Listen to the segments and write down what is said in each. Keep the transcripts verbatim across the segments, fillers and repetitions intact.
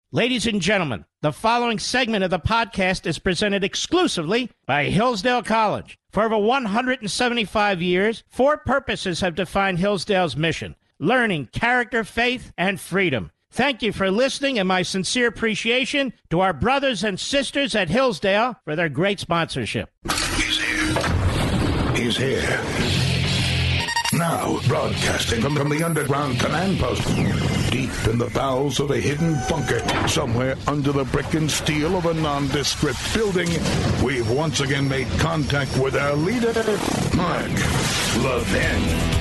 Ladies and gentlemen, the following segment of the podcast is presented exclusively by Hillsdale College. For over one hundred seventy-five years, four purposes have defined Hillsdale's mission: learning, character, faith, and freedom. Thank you for listening, and my sincere appreciation to our brothers and sisters at Hillsdale for their great sponsorship. He's here. He's here. Now, broadcasting from, from the underground command post, deep in the bowels of a hidden bunker, somewhere under the brick and steel of a nondescript building, we've once again made contact with our leader, Mark Levin.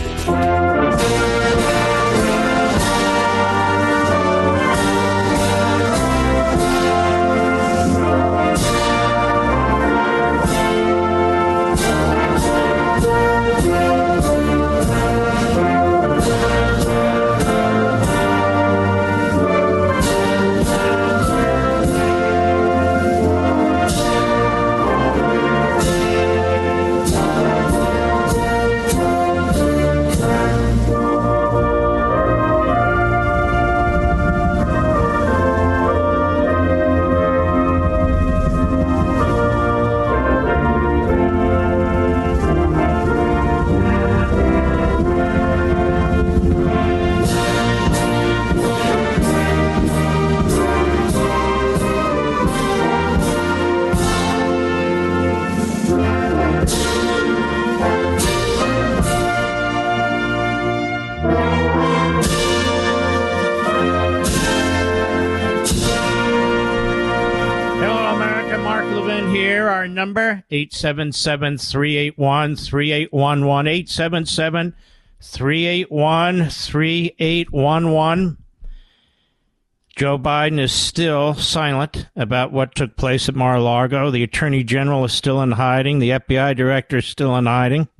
Number eight seven seven, three eight one, three eight one one, eight seven seven, three eight one, three eight one one. Joe Biden is still silent about what took place at Mar-a-Lago. The Attorney General is still in hiding. The F B I Director is still in hiding.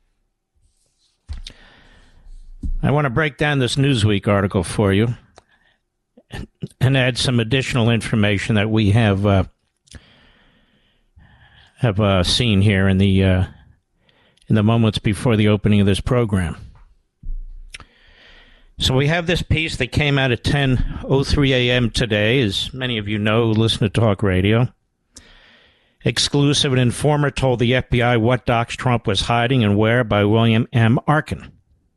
I want to break down this Newsweek article for you and add some additional information that we have uh, have uh, seen here in the uh, in the moments before the opening of this program. So we have this piece that came out at ten oh three a.m. today, as many of you know who listen to talk radio. Exclusive: an informer told the F B I what docs Trump was hiding and where, by William M. Arkin.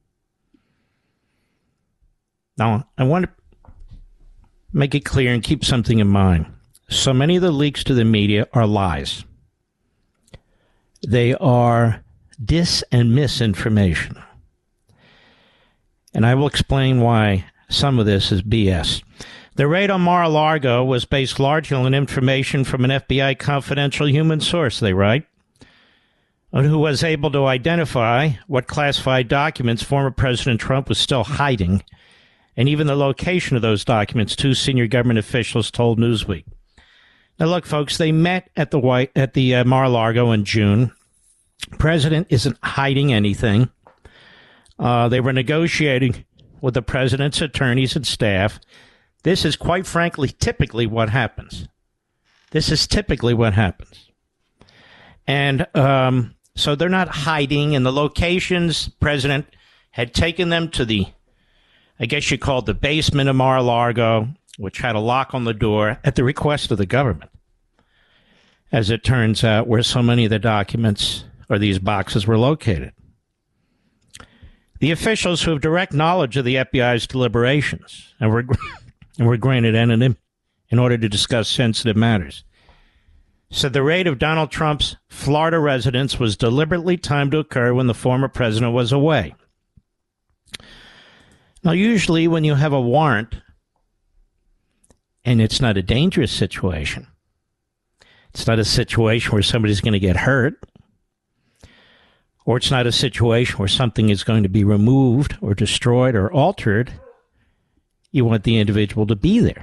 Now, I want to make it clear and keep something in mind. So many of the leaks to the media are lies. They are dis and misinformation. And I will explain why some of this is B S. The raid on Mar-a-Lago was based largely on information from an F B I confidential human source, they write, who was able to identify what classified documents former President Trump was still hiding, and even the location of those documents, two senior government officials told Newsweek. Now, look, folks, they met at the White at the uh, Mar-a-Lago in June. President isn't hiding anything. Uh, they were negotiating with the president's attorneys and staff. This is, quite frankly, typically what happens. This is typically what happens. And um, so they're not hiding. And the locations, President had taken them to the, I guess you call it the basement of Mar-a-Lago, which had a lock on the door at the request of the government, as it turns out, where so many of the documents or these boxes were located. The officials who have direct knowledge of the F B I's deliberations and were, and were granted anonym in order to discuss sensitive matters said the raid of Donald Trump's Florida residence was deliberately timed to occur when the former president was away. Now, usually when you have a warrant, and it's not a dangerous situation, it's not a situation where somebody's going to get hurt, or it's not a situation where something is going to be removed or destroyed or altered, you want the individual to be there.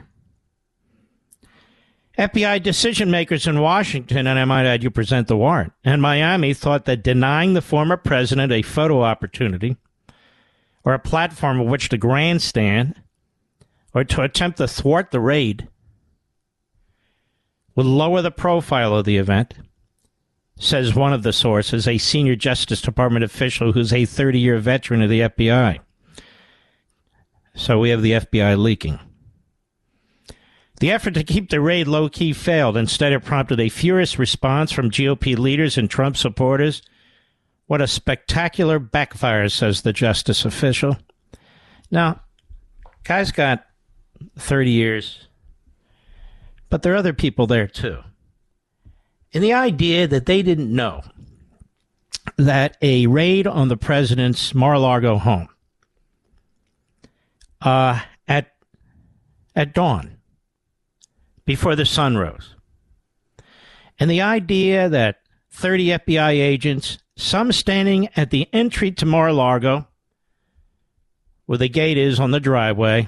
F B I decision makers in Washington, and I might add you present the warrant, and Miami thought that denying the former president a photo opportunity or a platform on which to grandstand or to attempt to thwart the raid would lower the profile of the event, says one of the sources, a senior Justice Department official who's a thirty-year veteran of the F B I. So we have the F B I leaking. The effort to keep the raid low-key failed. Instead, it prompted a furious response from G O P leaders and Trump supporters. What a spectacular backfire, says the justice official. Now, guy's got thirty years, but there are other people there too. And the idea that they didn't know that a raid on the president's Mar-a-Lago home uh, at at dawn, before the sun rose, and the idea that thirty F B I agents, some standing at the entry to Mar-a-Lago, where the gate is on the driveway,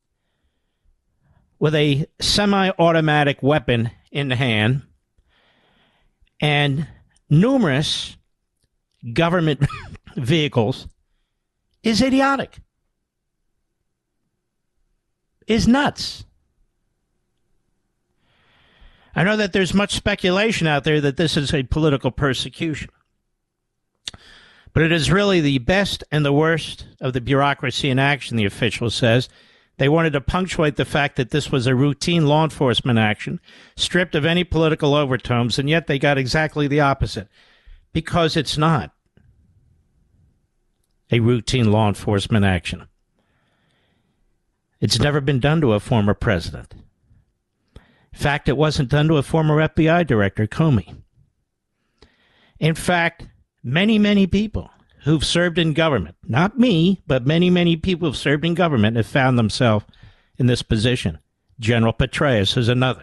with a semi-automatic weapon in hand, and numerous government vehicles, is idiotic, is nuts. I know that there's much speculation out there that this is a political persecution, but it is really the best and the worst of the bureaucracy in action, the official says. They wanted to punctuate the fact that this was a routine law enforcement action, stripped of any political overtones, and yet they got exactly the opposite, because it's not a routine law enforcement action. It's never been done to a former president. In fact, it wasn't done to a former F B I director, Comey. In fact, many, many people who've served in government, not me, but many, many people who've served in government have found themselves in this position. General Petraeus is another.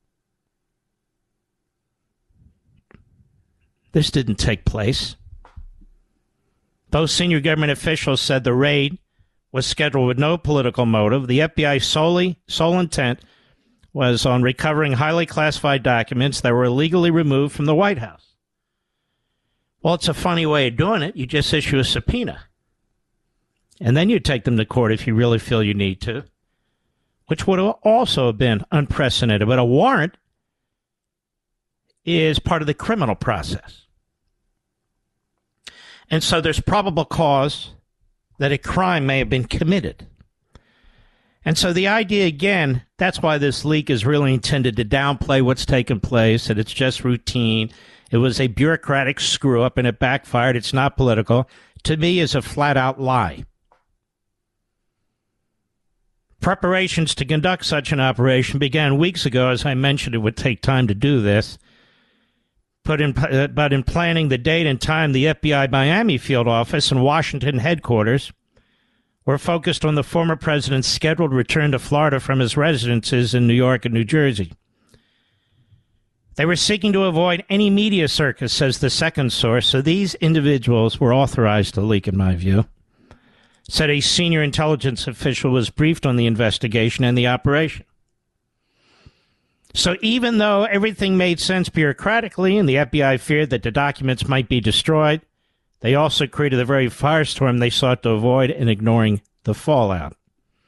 This didn't take place. Those senior government officials said the raid was scheduled with no political motive. The F B I's solely, sole intent was on recovering highly classified documents that were illegally removed from the White House. Well, it's a funny way of doing it. You just issue a subpoena, and then you take them to court if you really feel you need to, which would also have been unprecedented. But a warrant is part of the criminal process. And so there's probable cause that a crime may have been committed. And so the idea, again, that's why this leak is really intended to downplay what's taken place, that it's just routine. It was a bureaucratic screw-up, and it backfired. It's not political. To me, is a flat-out lie. Preparations to conduct such an operation began weeks ago. As I mentioned, it would take time to do this. But in, but in planning the date and time, the F B I Miami field office and Washington headquarters were focused on the former president's scheduled return to Florida from his residences in New York and New Jersey. They were seeking to avoid any media circus, says the second source, so these individuals were authorized to leak, in my view. Said a senior intelligence official was briefed on the investigation and the operation. So even though everything made sense bureaucratically and the F B I feared that the documents might be destroyed, they also created the very firestorm they sought to avoid in ignoring the fallout.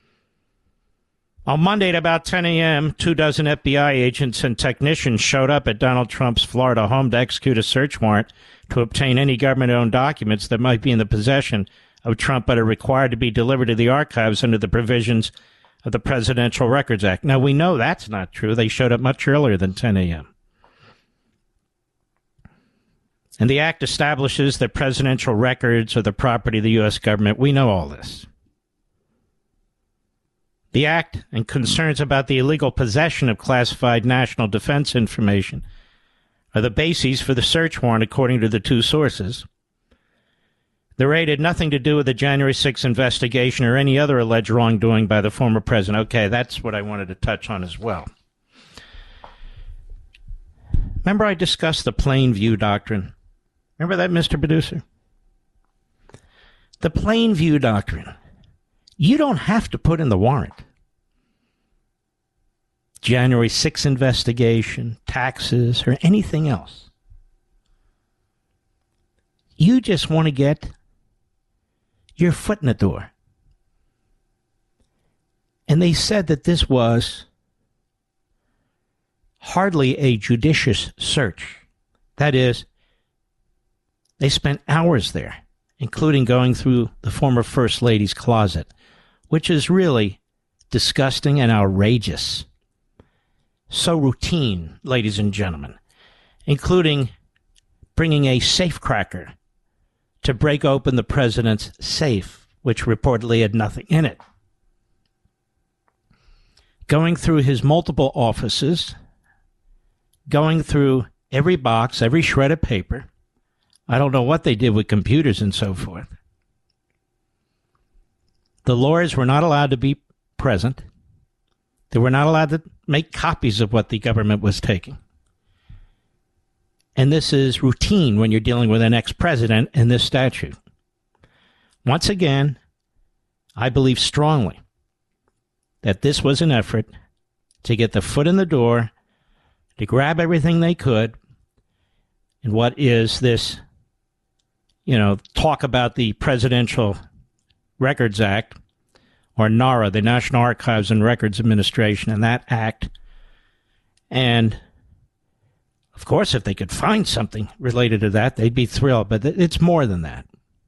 On Monday at about ten a.m., two dozen F B I agents and technicians showed up at Donald Trump's Florida home to execute a search warrant to obtain any government-owned documents that might be in the possession of Trump but are required to be delivered to the archives under the provisions of the Presidential Records Act. Now, we know that's not true. They showed up much earlier than ten a.m. And the act establishes that presidential records are the property of the U S government. We know all this. The act and concerns about the illegal possession of classified national defense information are the bases for the search warrant, according to the two sources. The raid had nothing to do with the January sixth investigation or any other alleged wrongdoing by the former president. Okay, that's what I wanted to touch on as well. Remember I discussed the plain view doctrine? Remember that, Mister Producer? The plain view doctrine. You don't have to put in the warrant. January sixth investigation, taxes, or anything else. You just want to get your foot in the door. And they said that this was hardly a judicious search. That is, they spent hours there, including going through the former First Lady's closet, which is really disgusting and outrageous. so routine, ladies and gentlemen, including bringing a safecracker to break open the president's safe, which reportedly had nothing in it. Going through his multiple offices, going through every box, every shred of paper. I don't know what they did with computers and so forth. The lawyers were not allowed to be present. They were not allowed to make copies of what the government was taking. And this is routine when you're dealing with an ex-president in this statute. Once again, I believe strongly that this was an effort to get the foot in the door, to grab everything they could, in what is this, you know, talk about the Presidential Records Act, or NARA, the National Archives and Records Administration, and that act. And, of course, if they could find something related to that, they'd be thrilled, but it's more than that.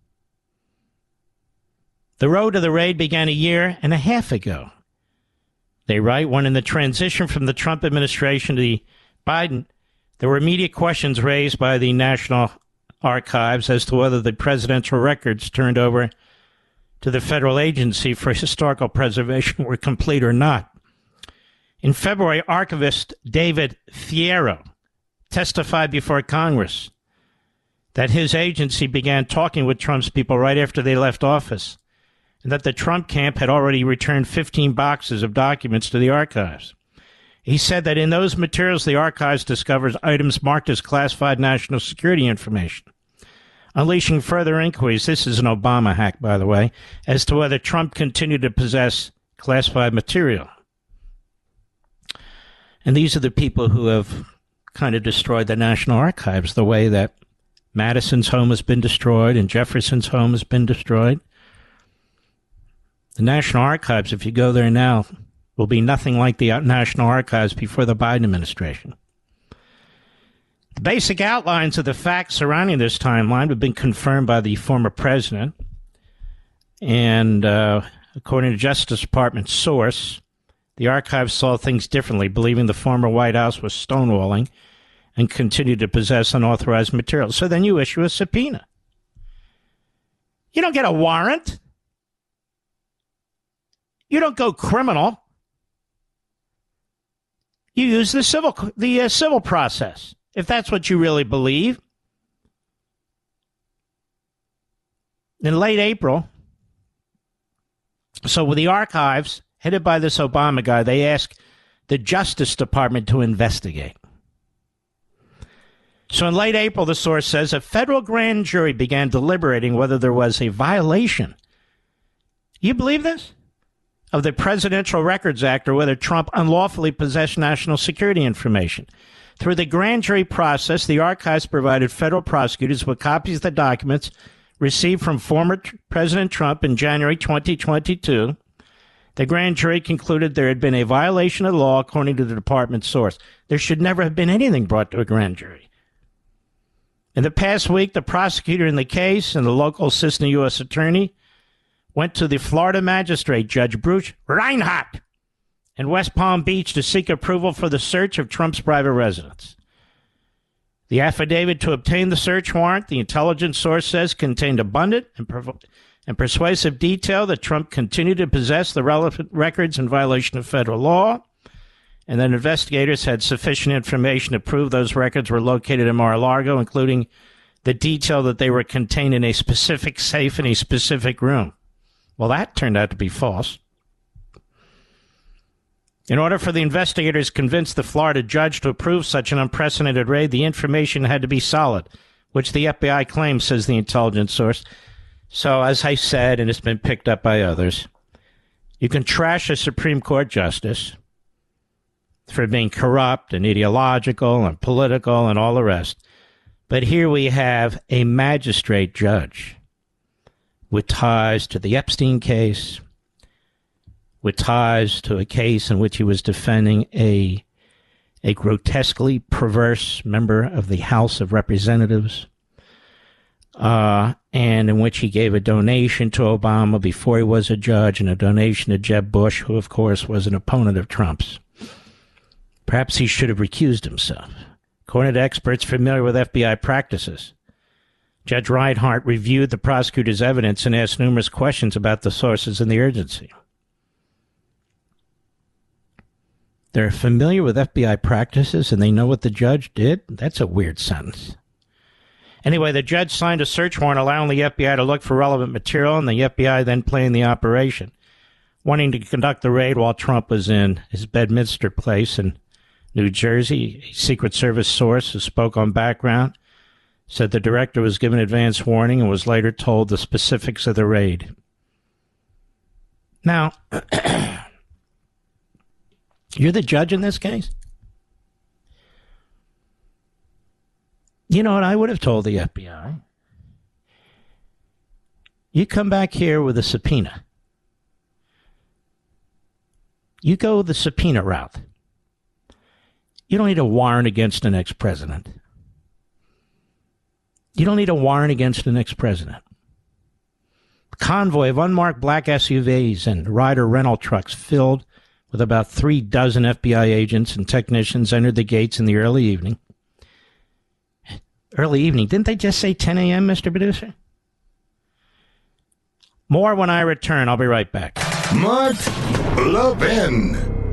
The road to the raid began a year and a half ago. They write, when in the transition from the Trump administration to the Biden, there were immediate questions raised by the National Archives as to whether the presidential records turned over to the federal agency for historical preservation were complete or not. In February, archivist David Fierro testified before Congress that his agency began talking with Trump's people right after they left office, and that the Trump camp had already returned fifteen boxes of documents to the archives. He said that in those materials, the archives discovers items marked as classified national security information, unleashing further inquiries. This is an Obama hack, by the way, as to whether Trump continued to possess classified material. And these are the people who have kind of destroyed the National Archives, the way that Madison's home has been destroyed and Jefferson's home has been destroyed. The National Archives, if you go there now, will be nothing like the National Archives before the Biden administration. The basic outlines of the facts surrounding this timeline have been confirmed by the former president. And uh, according to Justice Department source, the archives saw things differently, believing the former White House was stonewalling and continued to possess unauthorized material. So then you issue a subpoena. You don't get a warrant. You don't go criminal. You use the civil the uh, civil process, if that's what you really believe. In late April, so with the archives, headed by this Obama guy, they asked the Justice Department to investigate. So in late April, the source says, a federal grand jury began deliberating whether there was a violation. You believe this? Of the Presidential Records Act, or whether Trump unlawfully possessed national security information. Through the grand jury process, the archives provided federal prosecutors with copies of the documents received from former t- President Trump in January twenty twenty-two. The grand jury concluded there had been a violation of the law, according to the department source. There should never have been anything brought to a grand jury. In the past week, the prosecutor in the case and the local assistant U S attorney went to the Florida magistrate, Judge Bruce Reinhart, in West Palm Beach to seek approval for the search of Trump's private residence. The affidavit to obtain the search warrant, the intelligence source says, contained abundant and, per- and persuasive detail that Trump continued to possess the relevant records in violation of federal law, and that investigators had sufficient information to prove those records were located in Mar-a-Lago, including the detail that they were contained in a specific safe in a specific room. Well, that turned out to be false. In order for the investigators to convince the Florida judge to approve such an unprecedented raid, the information had to be solid, which the F B I claims, says the intelligence source. So, as I said, and it's been picked up by others, you can trash a Supreme Court justice for being corrupt and ideological and political and all the rest. But here we have a magistrate judge with ties to the Epstein case, with ties to a case in which he was defending a, a grotesquely perverse member of the House of Representatives, uh, and in which he gave a donation to Obama before he was a judge, and a donation to Jeb Bush, who, of course, was an opponent of Trump's. Perhaps he should have recused himself. According to experts familiar with F B I practices, Judge Reinhart reviewed the prosecutor's evidence and asked numerous questions about the sources and the urgency. They're familiar with F B I practices and they know what the judge did? That's a weird sentence. Anyway, the judge signed a search warrant allowing the F B I to look for relevant material, and the F B I then planned the operation, wanting to conduct the raid while Trump was in his Bedminster place in New Jersey. A Secret Service source who spoke on background said the director was given advance warning and was later told the specifics of the raid. Now, you're the judge in this case? You know what I would have told the F B I? You come back here with a subpoena. You go the subpoena route. You don't need a warrant against an ex-president. You don't need a warrant against an ex-president. A convoy of unmarked black S U Vs and Ryder rental trucks filled with about three dozen F B I agents and technicians entered the gates in the early evening. Early evening. Didn't they just say ten a.m., Mister Producer? More when I return. I'll be right back. Mark Levin.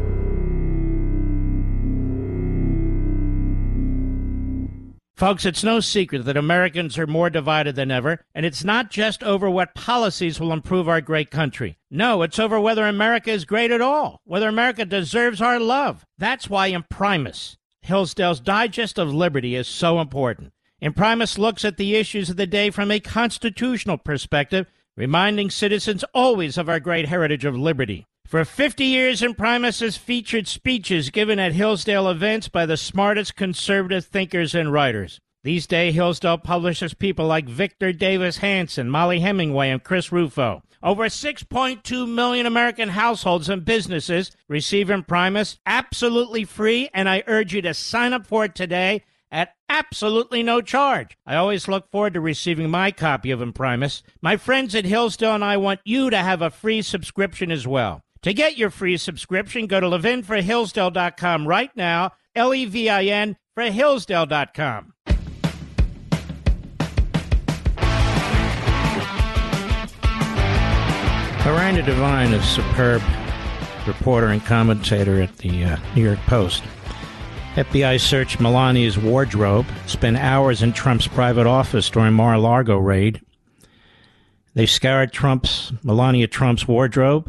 Folks, it's no secret that Americans are more divided than ever, and it's not just over what policies will improve our great country. No, it's over whether America is great at all, whether America deserves our love. That's why Imprimis, Hillsdale's Digest of Liberty, is so important. Imprimis looks at the issues of the day from a constitutional perspective, reminding citizens always of our great heritage of liberty. For fifty years, Imprimis has featured speeches given at Hillsdale events by the smartest conservative thinkers and writers. These days, Hillsdale publishes people like Victor Davis Hanson, Molly Hemingway, and Chris Rufo. Over six point two million American households and businesses receive Imprimis absolutely free, and I urge you to sign up for it today at absolutely no charge. I always look forward to receiving my copy of Imprimis. My friends at Hillsdale and I want you to have a free subscription as well. To get your free subscription, go to levin for hillsdale dot com right now, L E V I N for hillsdale dot com. Miranda Devine is a superb reporter and commentator at the uh, New York Post. F B I searched Melania's wardrobe, spent hours in Trump's private office during Mar-a-Lago raid. They scoured Trump's, Melania Trump's wardrobe,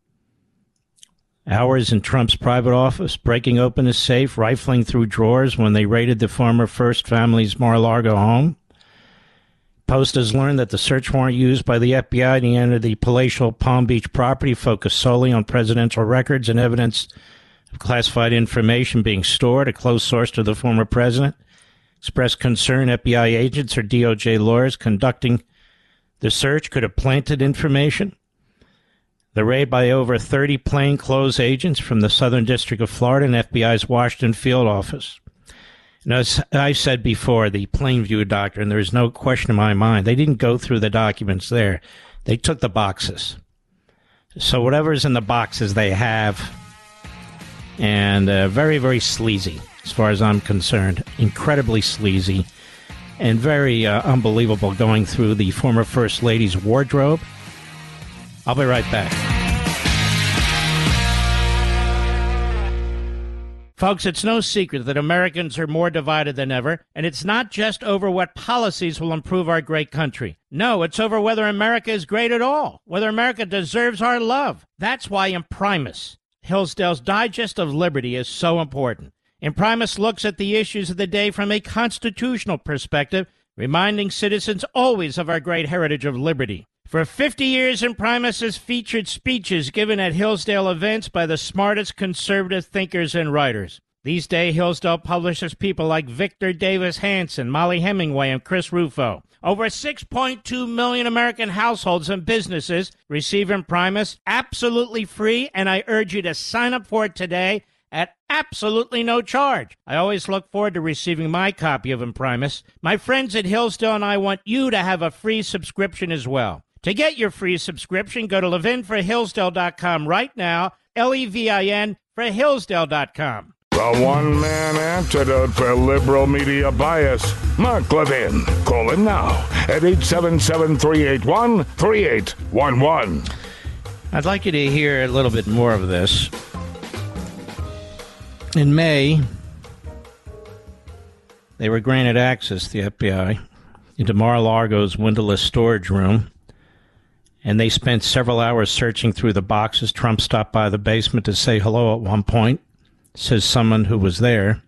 hours in Trump's private office, breaking open his safe, rifling through drawers when they raided the former First Family's Mar-a-Lago home. Post has learned that the search warrant used by the F B I to enter the palatial Palm Beach property focused solely on presidential records and evidence of classified information being stored. A close source to the former president expressed concern F B I agents or D O J lawyers conducting the search could have planted information. The raid by over thirty plainclothes agents from the Southern District of Florida and F B I's Washington field office. And as I said before, the Plainview Doctrine, there is no question in my mind. They didn't go through the documents there. They took the boxes. So whatever's in the boxes they have, and uh, very, very sleazy as far as I'm concerned. Incredibly sleazy and very uh, unbelievable going through the former First Lady's wardrobe. I'll be right back. Folks, it's no secret that Americans are more divided than ever, and it's not just over what policies will improve our great country. No, it's over whether America is great at all, whether America deserves our love. That's why Imprimis, Hillsdale's Digest of Liberty, is so important. Imprimis looks at the issues of the day from a constitutional perspective, reminding citizens always of our great heritage of liberty. For fifty years, Imprimis has featured speeches given at Hillsdale events by the smartest conservative thinkers and writers. These days, Hillsdale publishes people like Victor Davis Hanson, Molly Hemingway, and Chris Rufo. Over six point two million American households and businesses receive Imprimis absolutely free, and I urge you to sign up for it today at absolutely no charge. I always look forward to receiving my copy of Imprimis. My friends at Hillsdale and I want you to have a free subscription as well. To get your free subscription, go to levin for hillsdale dot com right now, L E V I N for hillsdale dot com. The one-man antidote for liberal media bias. Mark Levin. Call him now at eight seven seven, three eight one, three eight one one. I'd like you to hear a little bit more of this. In May, they were granted access, the F B I, into Mar-a-Lago's windowless storage room, and they spent several hours searching through the boxes. Trump stopped by the basement to say hello at one point, says someone who was there.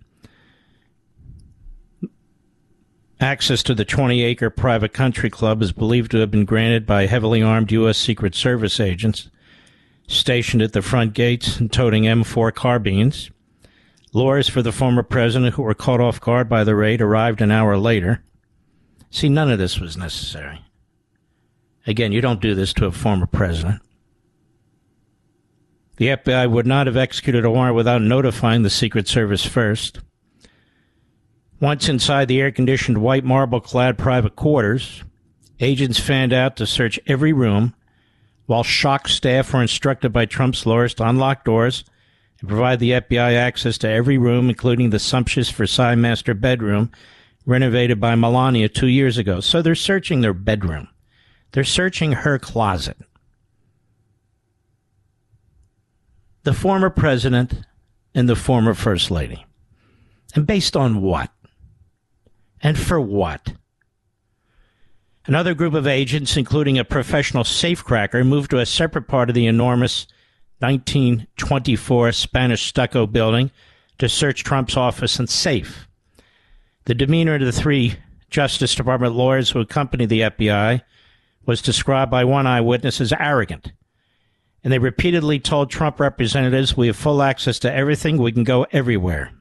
Access to the twenty-acre private country club is believed to have been granted by heavily armed U S. Secret Service agents stationed at the front gates and toting M four carbines. Lawyers for the former president who were caught off guard by the raid arrived an hour later. See, none of this was necessary. Again, you don't do this to a former president. The F B I would not have executed a warrant without notifying the Secret Service first. Once inside the air-conditioned white marble-clad private quarters, agents fanned out to search every room, while shocked staff were instructed by Trump's lawyers to unlock doors and provide the F B I access to every room, including the sumptuous Versailles master bedroom renovated by Melania two years ago. So they're searching their bedroom. They're searching her closet. The former president and the former first lady. And based on what? And for what? Another group of agents, including a professional safecracker, moved to a separate part of the enormous nineteen twenty-four Spanish stucco building to search Trump's office and safe. The demeanor of the three Justice Department lawyers who accompanied the F B I was described by one eyewitness as arrogant. And they repeatedly told Trump representatives, we have full access to everything, we can go everywhere.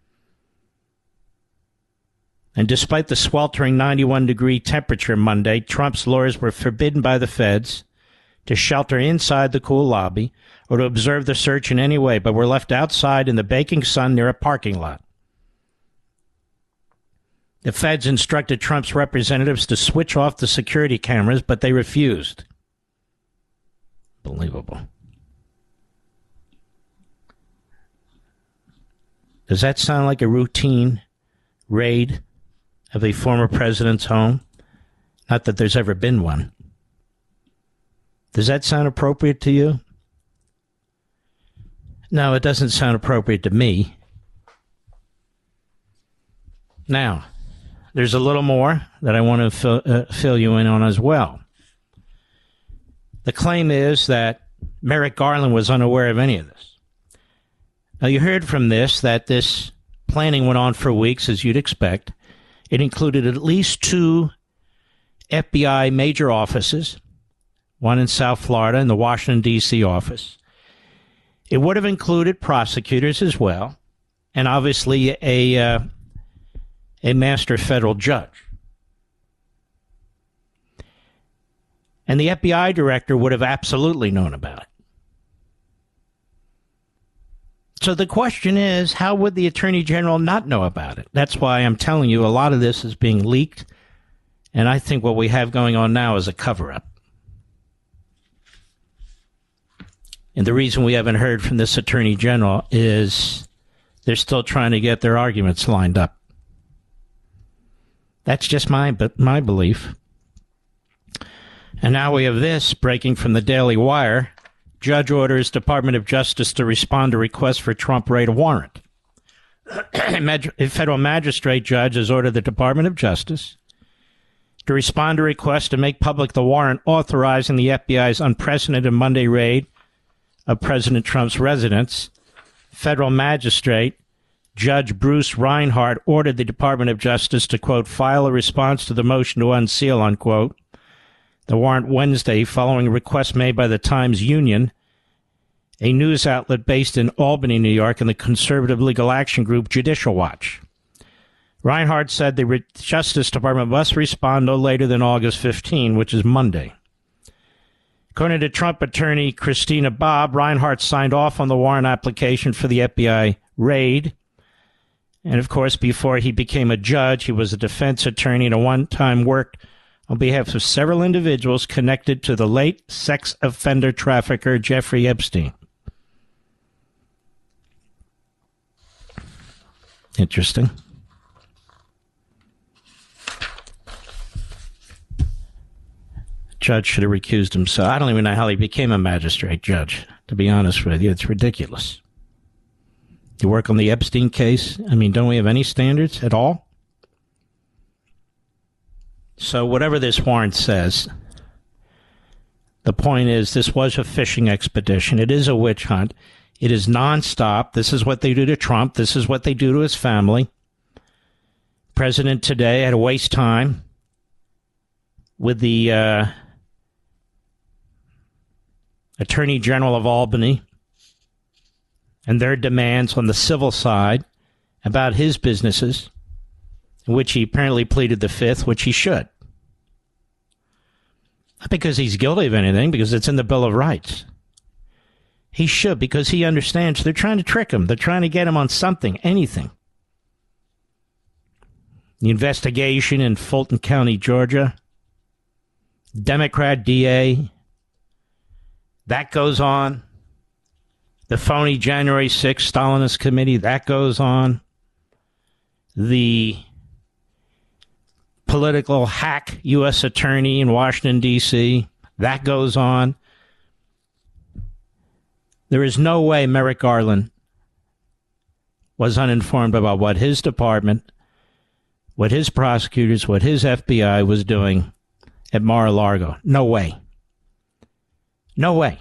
And despite the sweltering ninety-one degree temperature Monday, Trump's lawyers were forbidden by the feds to shelter inside the cool lobby or to observe the search in any way, but were left outside in the baking sun near a parking lot. The feds instructed Trump's representatives to switch off the security cameras, but they refused. Unbelievable. Does that sound like a routine raid of a former president's home? Not that there's ever been one. Does that sound appropriate to you? No, it doesn't sound appropriate to me. Now, there's a little more that I want to fill, uh, fill you in on as well. The claim is that Merrick Garland was unaware of any of this. Now, you heard from this that this planning went on for weeks, as you'd expect. It included at least two F B I major offices, one in South Florida and the Washington, D C office. It would have included prosecutors as well, and obviously a, uh, a master federal judge. And the F B I director would have absolutely known about it. So the question is, how would the Attorney General not know about it? That's why I'm telling you a lot of this is being leaked, and I think what we have going on now is a cover-up. And the reason we haven't heard from this Attorney General is they're still trying to get their arguments lined up. That's just my but my belief. And now we have this breaking from the Daily Wire. Judge orders Department of Justice to respond to request for Trump raid warrant. A federal magistrate judge has ordered the Department of Justice to respond to request to make public the warrant authorizing the F B I's unprecedented Monday raid of President Trump's residence. Federal magistrate Judge Bruce Reinhardt ordered the Department of Justice to, quote, file a response to the motion to unseal, unquote, the warrant Wednesday following a request made by the Times-Union, a news outlet based in Albany, New York, and the conservative legal action group Judicial Watch. Reinhardt said the Re- Justice Department must respond no later than August fifteenth, which is Monday. According to Trump attorney Christina Bobb, Reinhardt signed off on the warrant application for the F B I raid. And, of course, before he became a judge, he was a defense attorney and at one time worked on behalf of several individuals connected to the late sex offender trafficker Jeffrey Epstein. Interesting. Judge should have recused himself. I don't even know how he became a magistrate judge, to be honest with you. It's ridiculous. You work on the Epstein case? I mean, don't we have any standards at all? So whatever this warrant says, the point is this was a fishing expedition. It is a witch hunt. It is nonstop. This is what they do to Trump. This is what they do to his family. President today had to waste time with the uh, Attorney General of Albany and their demands on the civil side about his businesses, in which he apparently pleaded the fifth, which he should. Not because he's guilty of anything, because it's in the Bill of Rights. He should, because he understands they're trying to trick him. They're trying to get him on something, anything. The investigation in Fulton County, Georgia, Democrat D A, that goes on. The phony January sixth Stalinist committee, that goes on. The political hack U S attorney in Washington, D C, that goes on. There is no way Merrick Garland was uninformed about what his department, what his prosecutors, what his F B I was doing at Mar-a-Lago. No way. No way.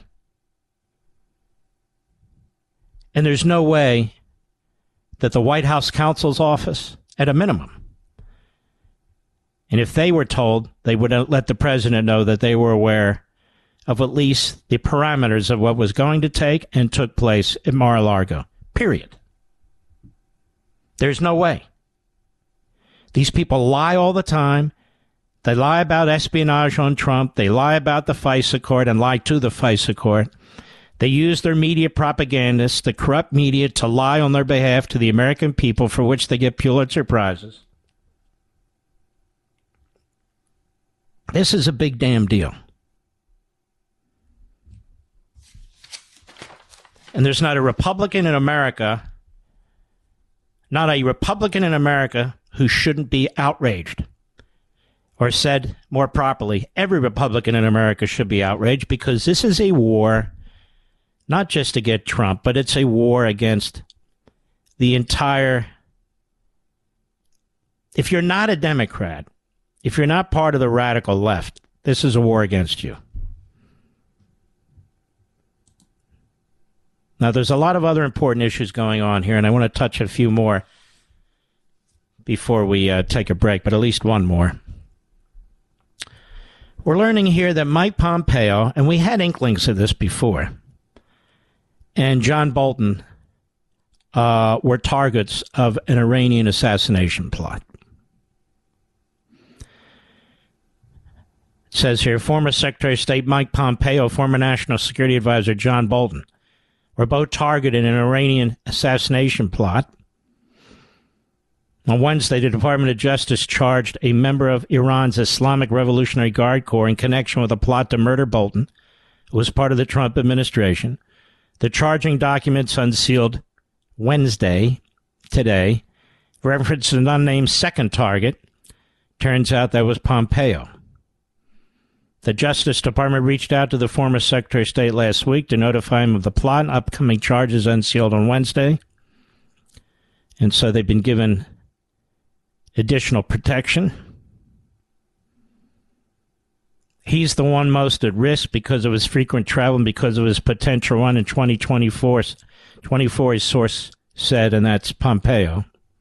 And there's no way that the White House counsel's office, at a minimum, and if they were told, they would let the president know that they were aware of at least the parameters of what was going to take and took place at Mar-a-Lago. Period. There's no way. These people lie all the time. They lie about espionage on Trump. They lie about the FISA court and lie to the FISA court. They use their media propagandists, the corrupt media, to lie on their behalf to the American people, for which they get Pulitzer Prizes. This is a big damn deal. And there's not a Republican in America, not a Republican in America who shouldn't be outraged. Or said more properly, every Republican in America should be outraged, because this is a war not just to get Trump, but it's a war against the entire... If you're not a Democrat, if you're not part of the radical left, this is a war against you. Now, there's a lot of other important issues going on here, and I want to touch a few more before we uh, take a break, but at least one more. We're learning here that Mike Pompeo, and we had inklings of this before, and John Bolton uh, were targets of an Iranian assassination plot. It says here, former Secretary of State Mike Pompeo, former National Security Advisor John Bolton were both targeted in an Iranian assassination plot. On Wednesday, the Department of Justice charged a member of Iran's Islamic Revolutionary Guard Corps in connection with a plot to murder Bolton, who was part of the Trump administration. The charging documents unsealed Wednesday, today, referenced an unnamed second target. Turns out that was Pompeo. The Justice Department reached out to the former Secretary of State last week to notify him of the plot and upcoming charges unsealed on Wednesday. And so they've been given additional protection. He's the one most at risk because of his frequent travel and because of his potential run in twenty twenty-four, twenty-four, his source said, and that's Pompeo.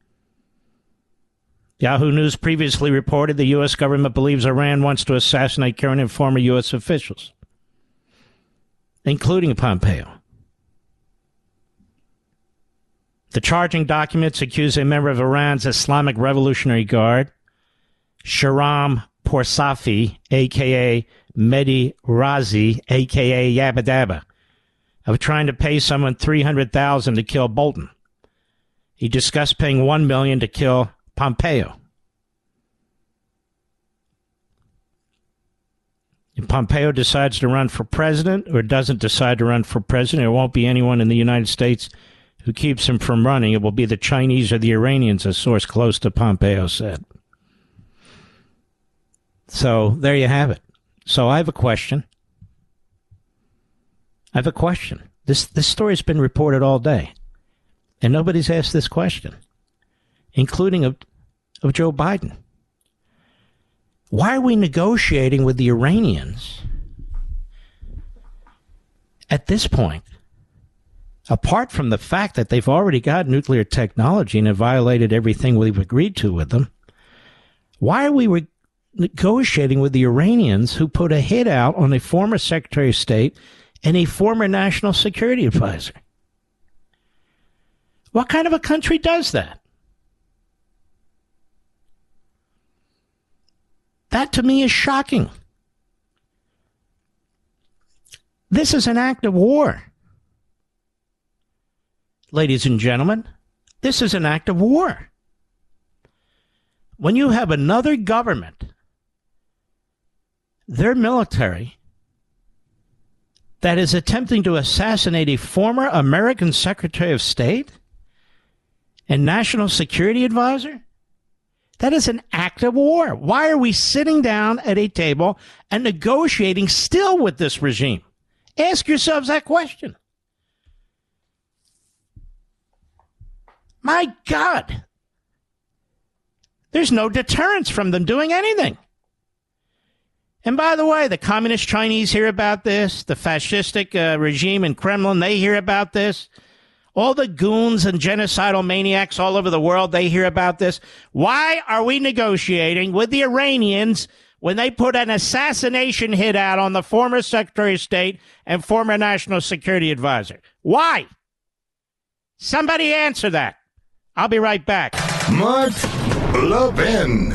Yahoo News previously reported the U S government believes Iran wants to assassinate current and former U S officials, including Pompeo. The charging documents accuse a member of Iran's Islamic Revolutionary Guard, Shahram Poursafi, a k a. Mehdi Razi, a k a. Yabba Dabba, of trying to pay someone three hundred thousand dollars to kill Bolton. He discussed paying one million dollars to kill Pompeo. If Pompeo decides to run for president or doesn't decide to run for president, there won't be anyone in the United States who keeps him from running, it will be the Chinese or the Iranians, a source close to Pompeo said. So there you have it. So I have a question. I have a question. This this story's been reported all day, and nobody's asked this question, including of, of Joe Biden. Why are we negotiating with the Iranians at this point? Apart from the fact that they've already got nuclear technology and have violated everything we've agreed to with them, why are we re- negotiating with the Iranians who put a hit out on a former Secretary of State and a former National Security Advisor? What kind of a country does that? That to me is shocking. This is an act of war. Ladies and gentlemen, this is an act of war. When you have another government, their military, that is attempting to assassinate a former American Secretary of State and National Security Advisor, that is an act of war. Why are we sitting down at a table and negotiating still with this regime? Ask yourselves that question. My God, there's no deterrence from them doing anything. And by the way, the communist Chinese hear about this. The fascistic uh, regime in Kremlin, they hear about this. All the goons and genocidal maniacs all over the world, they hear about this. Why are we negotiating with the Iranians when they put an assassination hit out on the former Secretary of State and former National Security Advisor? Why? Somebody answer that. I'll be right back. Mark Levin.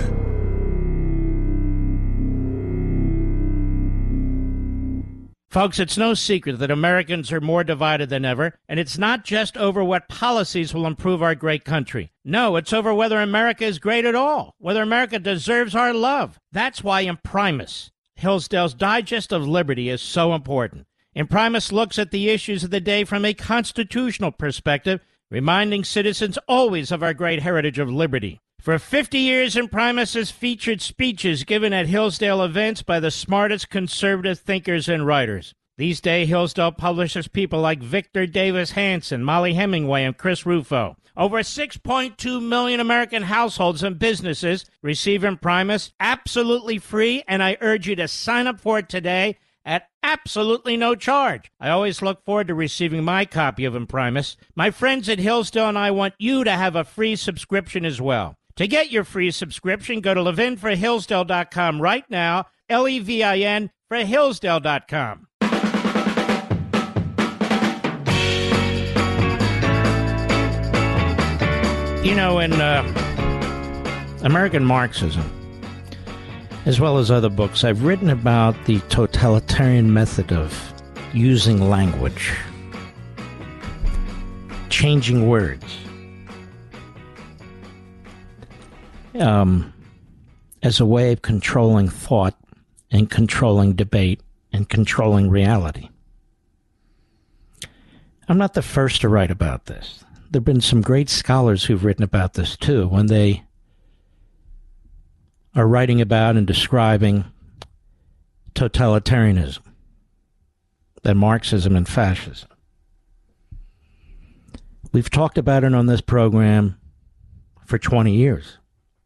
Folks, it's no secret that Americans are more divided than ever, and it's not just over what policies will improve our great country. No, it's over whether America is great at all, whether America deserves our love. That's why Imprimis, Hillsdale's Digest of Liberty, is so important. Imprimis looks at the issues of the day from a constitutional perspective, reminding citizens always of our great heritage of liberty. For fifty years, Imprimis has featured speeches given at Hillsdale events by the smartest conservative thinkers and writers. These days, Hillsdale publishes people like Victor Davis Hanson, Molly Hemingway, and Chris Rufo. Over six point two million American households and businesses receive Imprimis absolutely free, and I urge you to sign up for it today at absolutely no charge. I always look forward to receiving my copy of Imprimis. My friends at Hillsdale and I want you to have a free subscription as well. To get your free subscription, go to levin for hillsdale dot com right now, L E V I N for hillsdale dot com. You know, in uh, American Marxism, as well as other books, I've written about the totalitarian method of using language, changing words, um, as a way of controlling thought and controlling debate and controlling reality. I'm not the first to write about this. There have been some great scholars who've written about this too, when they are writing about and describing totalitarianism, than Marxism and fascism. We've talked about it on this program for twenty years.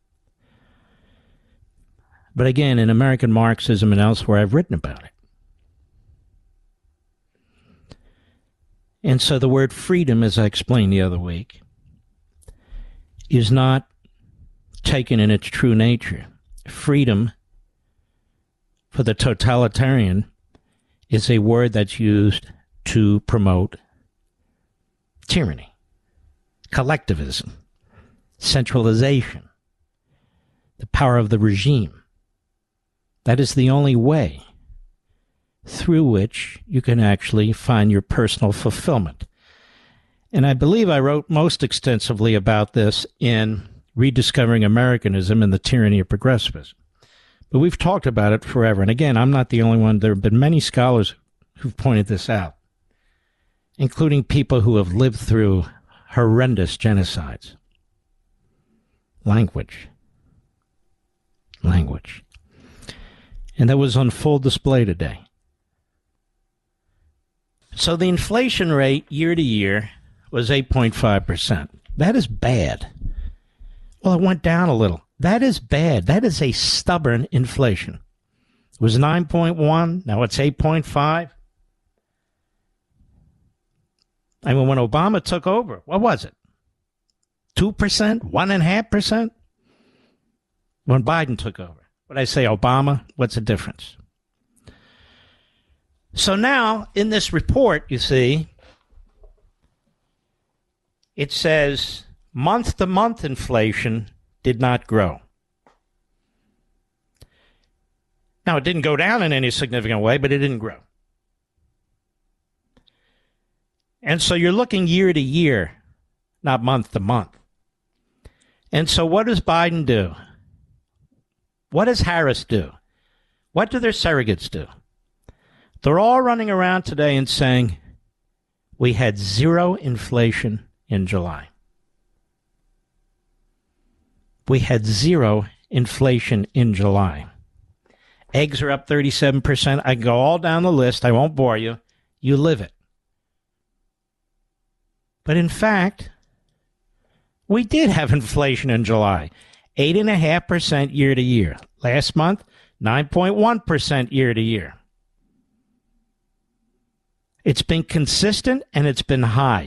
But again, in American Marxism and elsewhere, I've written about it. And so the word freedom, as I explained the other week, is not taken in its true nature. Freedom, for the totalitarian, is a word that's used to promote tyranny, collectivism, centralization, the power of the regime. That is the only way through which you can actually find your personal fulfillment. And I believe I wrote most extensively about this in Rediscovering Americanism and the Tyranny of Progressivism. But we've talked about it forever. And again, I'm not the only one. There have been many scholars who've pointed this out, including people who have lived through horrendous genocides. Language. Language. And that was on full display today. So the inflation rate year to year was eight point five percent. That is bad. Well, it went down a little. That is bad. That is a stubborn inflation. It was nine point one. Now it's eight point five. I mean, when Obama took over, what was it? two percent? one point five percent? When Biden took over. What I say, Obama? What's the difference? So now, in this report, you see, it says month-to-month inflation did not grow. Now, it didn't go down in any significant way, but it didn't grow. And so you're looking year to year, not month to month. And so what does Biden do? What does Harris do? What do their surrogates do? They're all running around today and saying, we had zero inflation in July. We had zero inflation in July. Eggs are up thirty-seven percent. I can go all down the list. I won't bore you. You live it. But in fact, we did have inflation in July. eight point five percent year to year. Last month, nine point one percent year to year. It's been consistent and it's been high.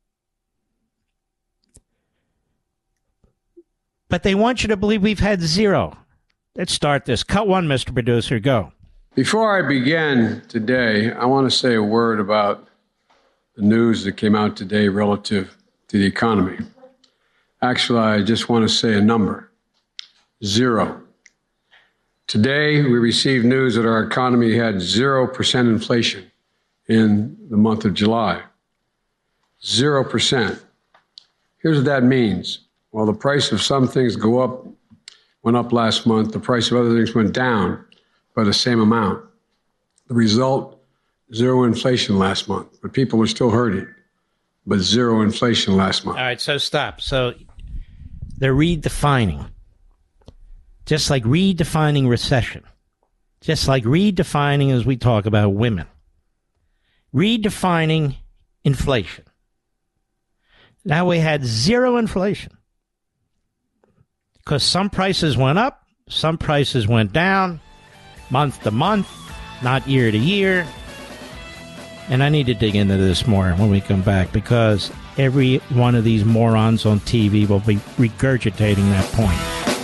But they want you to believe we've had zero. Let's start this. Cut one, Mister Producer. Go. Before I begin today, I want to say a word about the news that came out today relative to the economy. Actually, I just want to say a number. Zero. Today, we received news that our economy had zero percent inflation in the month of July. Zero percent. Here's what that means. While the price of some things go up, went up last month, the price of other things went down by the same amount. The result, zero inflation last month. But people are still hurting. But zero inflation last month. All right, so stop. So they're redefining. Just like redefining recession. Just like redefining, as we talk about, women. Redefining inflation. Now we had zero inflation. Because some prices went up, some prices went down, month to month, not year to year. And I need to dig into this more when we come back, because every one of these morons on T V will be regurgitating that point.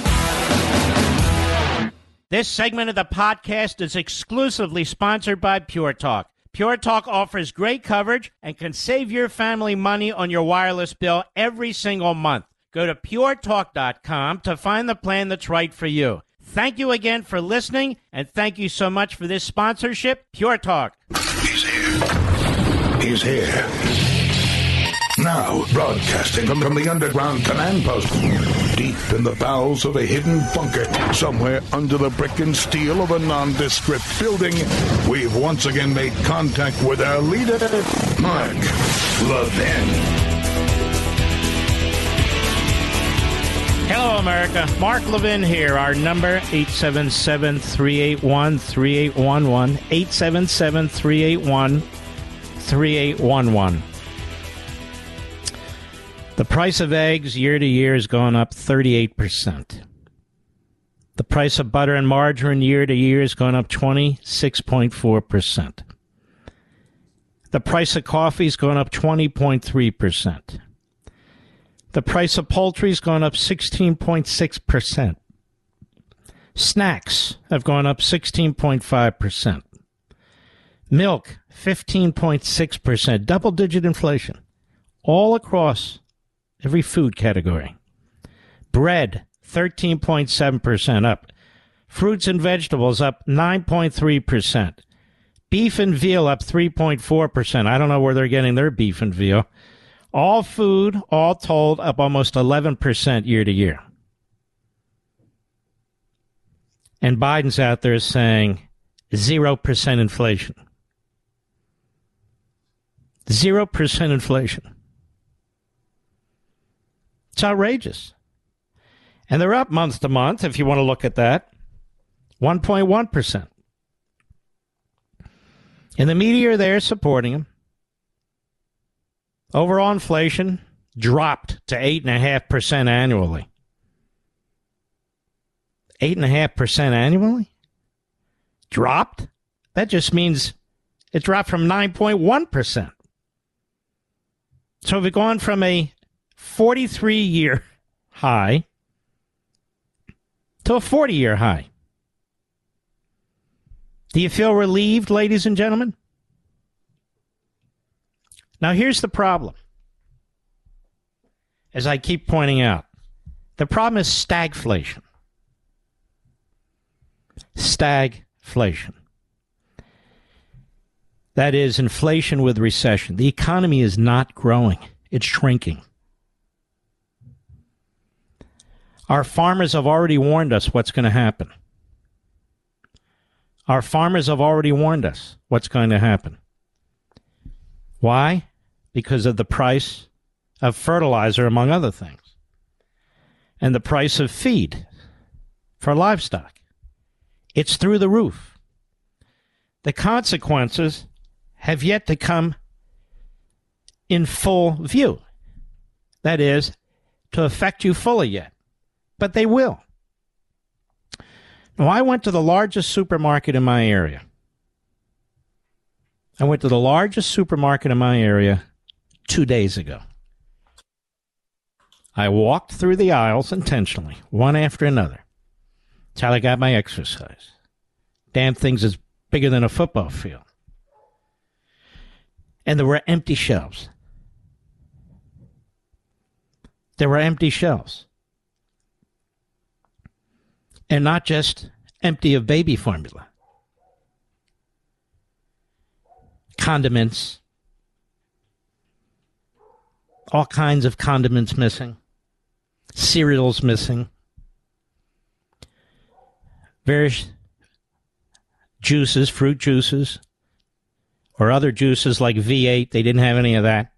This segment of the podcast is exclusively sponsored by Pure Talk. Pure Talk offers great coverage and can save your family money on your wireless bill every single month. Go to pure talk dot com to find the plan that's right for you. Thank you again for listening, and thank you so much for this sponsorship, Pure Talk. He's here. He's here. Now, broadcasting from, from the underground command post, deep in the bowels of a hidden bunker, somewhere under the brick and steel of a nondescript building, we've once again made contact with our leader, Mark Levin. Hello, America. Mark Levin here. Our number, eight seven seven, three eight one, three eight one one, eight seven seven, three eight one, three eight one one. The price of eggs year to year has gone up thirty-eight percent. The price of butter and margarine year to year has gone up twenty-six point four percent. The price of coffee has gone up twenty point three percent. The price of poultry has gone up sixteen point six percent. Snacks have gone up sixteen point five percent. Milk, fifteen point six percent. Double-digit inflation all across every food category. Bread, thirteen point seven percent up. Fruits and vegetables up nine point three percent. Beef and veal up three point four percent. I don't know where they're getting their beef and veal. All food, all told, up almost eleven percent year to year. And Biden's out there saying zero percent inflation. zero percent inflation. It's outrageous. And they're up month to month, if you want to look at that, one point one percent. And the media are there supporting them. Overall inflation dropped to eight point five percent annually. eight point five percent annually? Dropped? That just means it dropped from nine point one percent. So we've gone from a forty-three year high to a forty year high. Do you feel relieved, ladies and gentlemen? Now, here's the problem. As I keep pointing out, the problem is stagflation. Stagflation. That is inflation with recession. The economy is not growing. It's shrinking. Our farmers have already warned us what's going to happen. Our farmers have already warned us what's going to happen. Why? Because of the price of fertilizer, among other things, and the price of feed for livestock. It's through the roof. The consequences have yet to come in full view. That is, to affect you fully yet. But they will. Now, I went to the largest supermarket in my area. I went to the largest supermarket in my area two days ago. I walked through the aisles intentionally, one after another. That's how I got my exercise. Damn thing's as bigger than a football field. And there were empty shelves. There were empty shelves. And not just empty of baby formula. Condiments. All kinds of condiments missing. Cereals missing. Various juices, fruit juices, or other juices like V eight. They didn't have any of that.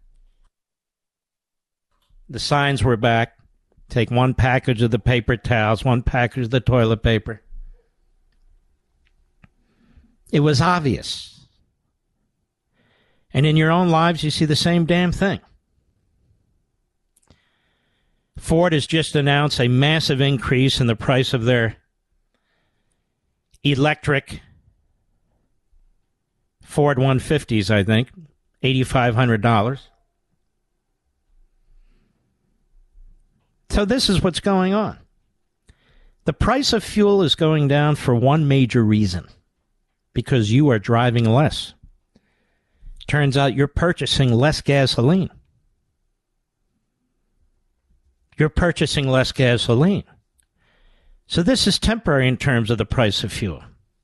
The signs were back. Take one package of the paper towels, one package of the toilet paper. It was obvious. And in your own lives, you see the same damn thing. Ford has just announced a massive increase in the price of their electric Ford one fifties, I think, eight thousand five hundred dollars. So this is what's going on. The price of fuel is going down for one major reason. Because you are driving less. Turns out you're purchasing less gasoline. You're purchasing less gasoline. So this is temporary in terms of the price of fuel.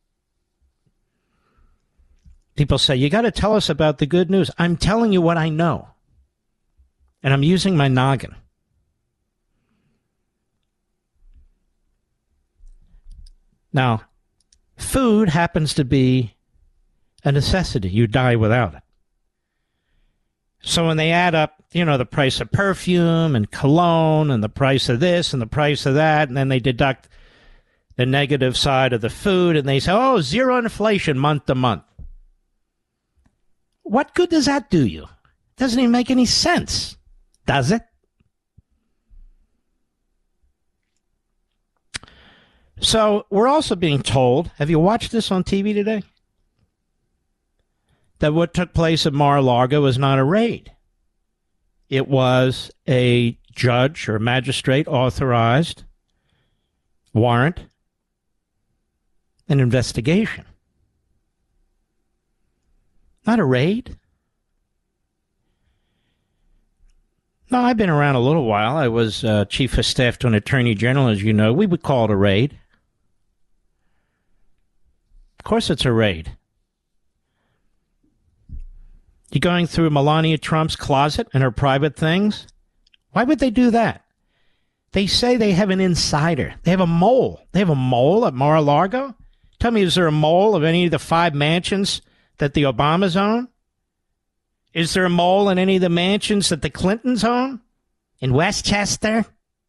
People say, you got to tell us about the good news. I'm telling you what I know. And I'm using my noggin. Now, food happens to be a necessity. You die without it. So when they add up, you know, the price of perfume and cologne and the price of this and the price of that, and then they deduct the negative side of the food, and they say, oh, zero inflation month to month. What good does that do you? It doesn't even make any sense, does it? So we're also being told, have you watched this on T V today? That what took place at Mar-a-Lago was not a raid. It was a judge or magistrate authorized warrant, an investigation. Not a raid. No, I've been around a little while. I was uh, chief of staff to an attorney general, as you know. We would call it a raid. Of course it's a raid. You going through Melania Trump's closet and her private things? Why would they do that? They say they have an insider. They have a mole. They have a mole at Mar-a-Lago? Tell me, is there a mole of any of the five mansions that the Obamas own? Is there a mole in any of the mansions that the Clintons own? In Westchester?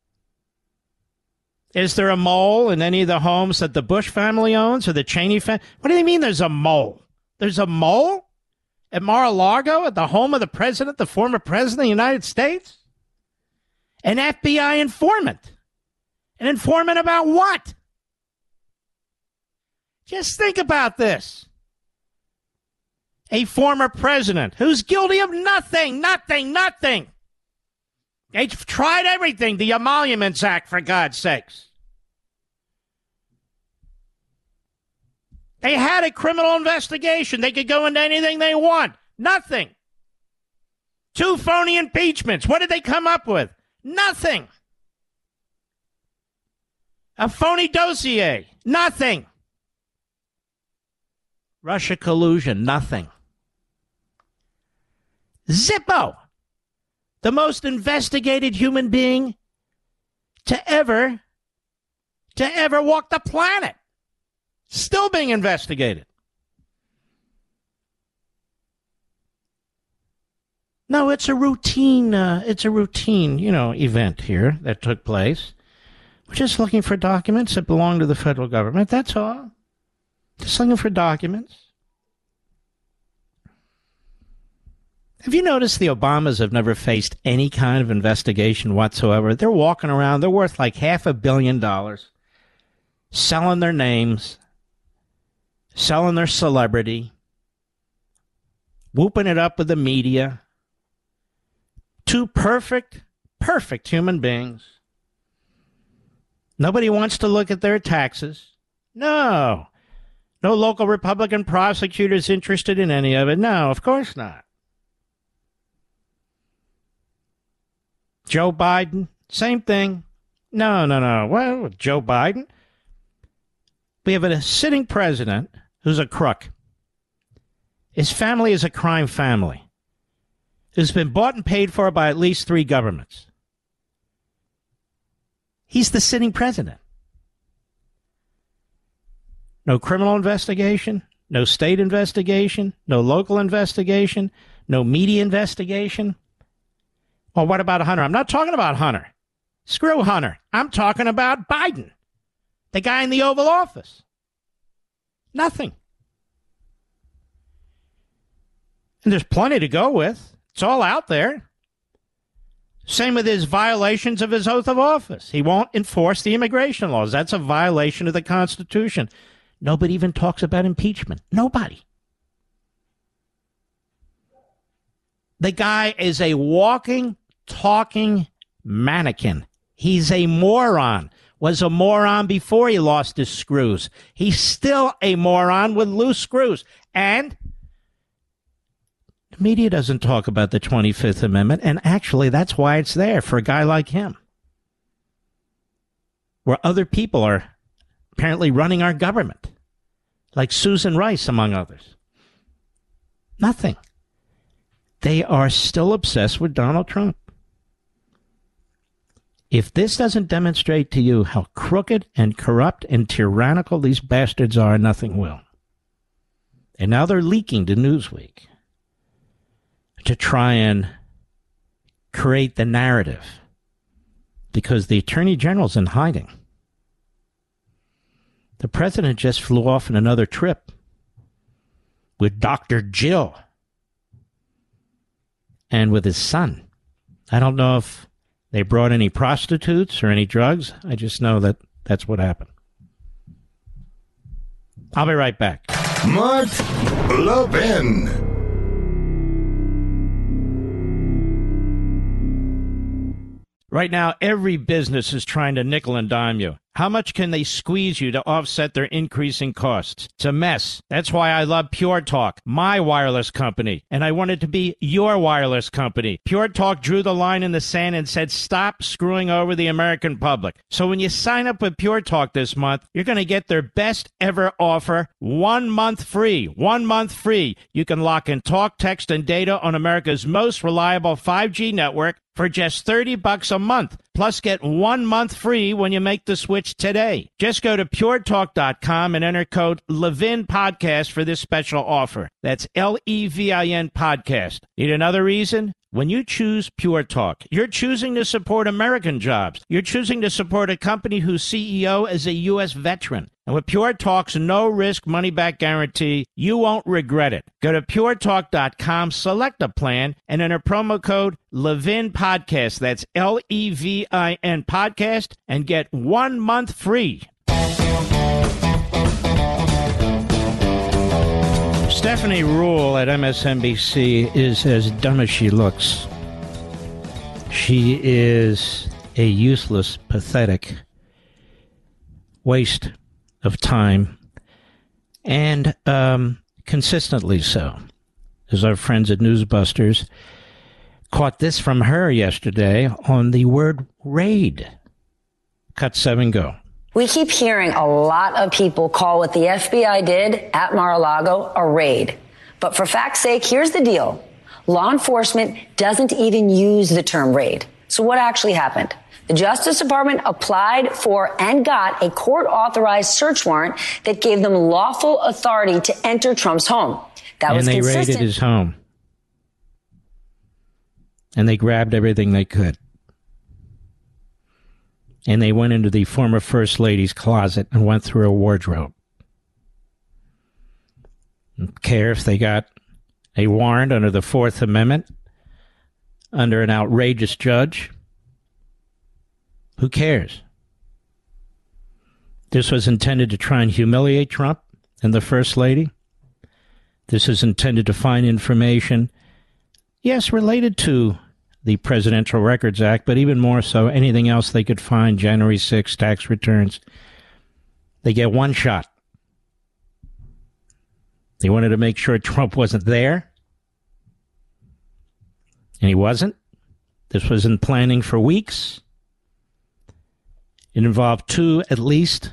Is there a mole in any of the homes that the Bush family owns or the Cheney family? What do you mean there's a mole? There's a mole at Mar-a-Lago, at the home of the president, the former president of the United States? An F B I informant. An informant about what? Just think about this. A former president who's guilty of nothing, nothing, nothing. They've tried everything. The Emoluments Act, for God's sakes. They had a criminal investigation. They could go into anything they want. Nothing. Two phony impeachments. What did they come up with? Nothing. A phony dossier. Nothing. Russia collusion. Nothing. Zippo. The most investigated human being to ever, to ever walk the planet. Still being investigated. No, it's a routine, uh, it's a routine, you know, event here that took place. We're just looking for documents that belong to the federal government, that's all. Just looking for documents. Have you noticed the Obamas have never faced any kind of investigation whatsoever? They're walking around, they're worth like half a billion dollars, selling their names, selling their celebrity, whooping it up with the media. Two perfect, perfect human beings. Nobody wants to look at their taxes. No. No local Republican prosecutors interested in any of it. No, of course not. Joe Biden, same thing. No, no, no. Well, Joe Biden, we have a sitting president who's a crook. His family is a crime family. Who's been bought and paid for by at least three governments. He's the sitting president. No criminal investigation, no state investigation, no local investigation, no media investigation. Well, what about Hunter? I'm not talking about Hunter. Screw Hunter. I'm talking about Biden, the guy in the Oval Office. Nothing. And there's plenty to go with. It's all out there. Same with his violations of his oath of office. He won't enforce the immigration laws. That's a violation of the Constitution. Nobody even talks about impeachment. Nobody. The guy is a walking, talking mannequin. He's a moron. Was a moron before he lost his screws. He's still a moron with loose screws. And the media doesn't talk about the twenty-fifth Amendment, and actually that's why it's there, for a guy like him. Where other people are apparently running our government, like Susan Rice, among others. Nothing. They are still obsessed with Donald Trump. If this doesn't demonstrate to you how crooked and corrupt and tyrannical these bastards are, nothing will. And now they're leaking to Newsweek to try and create the narrative, because the Attorney General's in hiding. The president just flew off on another trip with Doctor Jill and with his son. I don't know if they brought any prostitutes or any drugs. I just know that that's what happened. I'll be right back. Mark Levin. Right now, every business is trying to nickel and dime you. How much can they squeeze you to offset their increasing costs? It's a mess. That's why I love Pure Talk, my wireless company, and I wanted to be your wireless company. Pure Talk drew the line in the sand and said, stop screwing over the American public. So when you sign up with Pure Talk this month, you're going to get their best ever offer, one month free. One month free. You can lock in talk, text, and data on America's most reliable five G network for just thirty bucks a month. Plus, get one month free when you make the switch today. Just go to pure talk dot com and enter code Levin Podcast for this special offer. That's L E V I N Podcast. Need another reason? When you choose Pure Talk, you're choosing to support American jobs. You're choosing to support a company whose C E O is a U S veteran. And with Pure Talk's no-risk money-back guarantee, you won't regret it. Go to pure talk dot com, select a plan, and enter promo code Levin Podcast. That's L E V I N Podcast, and get one month free. Stephanie Ruhle at M S N B C is as dumb as she looks. She is a useless, pathetic waste of time, and um, consistently so. As our friends at Newsbusters caught this from her yesterday on the word raid. Cut seven, go. We keep hearing a lot of people call what the F B I did at Mar-a-Lago a raid. But for fact's sake, here's the deal. Law enforcement doesn't even use the term raid. So what actually happened? The Justice Department applied for and got a court-authorized search warrant that gave them lawful authority to enter Trump's home. That and was they consistent. raided his home. And they grabbed everything they could. And they went into the former First Lady's closet and went through a wardrobe. Don't care if they got a warrant under the Fourth Amendment, under an outrageous judge. Who cares? This was intended to try and humiliate Trump and the First Lady. This is intended to find information, yes, related to the Presidential Records Act, but even more so, anything else they could find, January sixth, tax returns. They get one shot. They wanted to make sure Trump wasn't there, and he wasn't. This was in planning for weeks. It involved two, at least,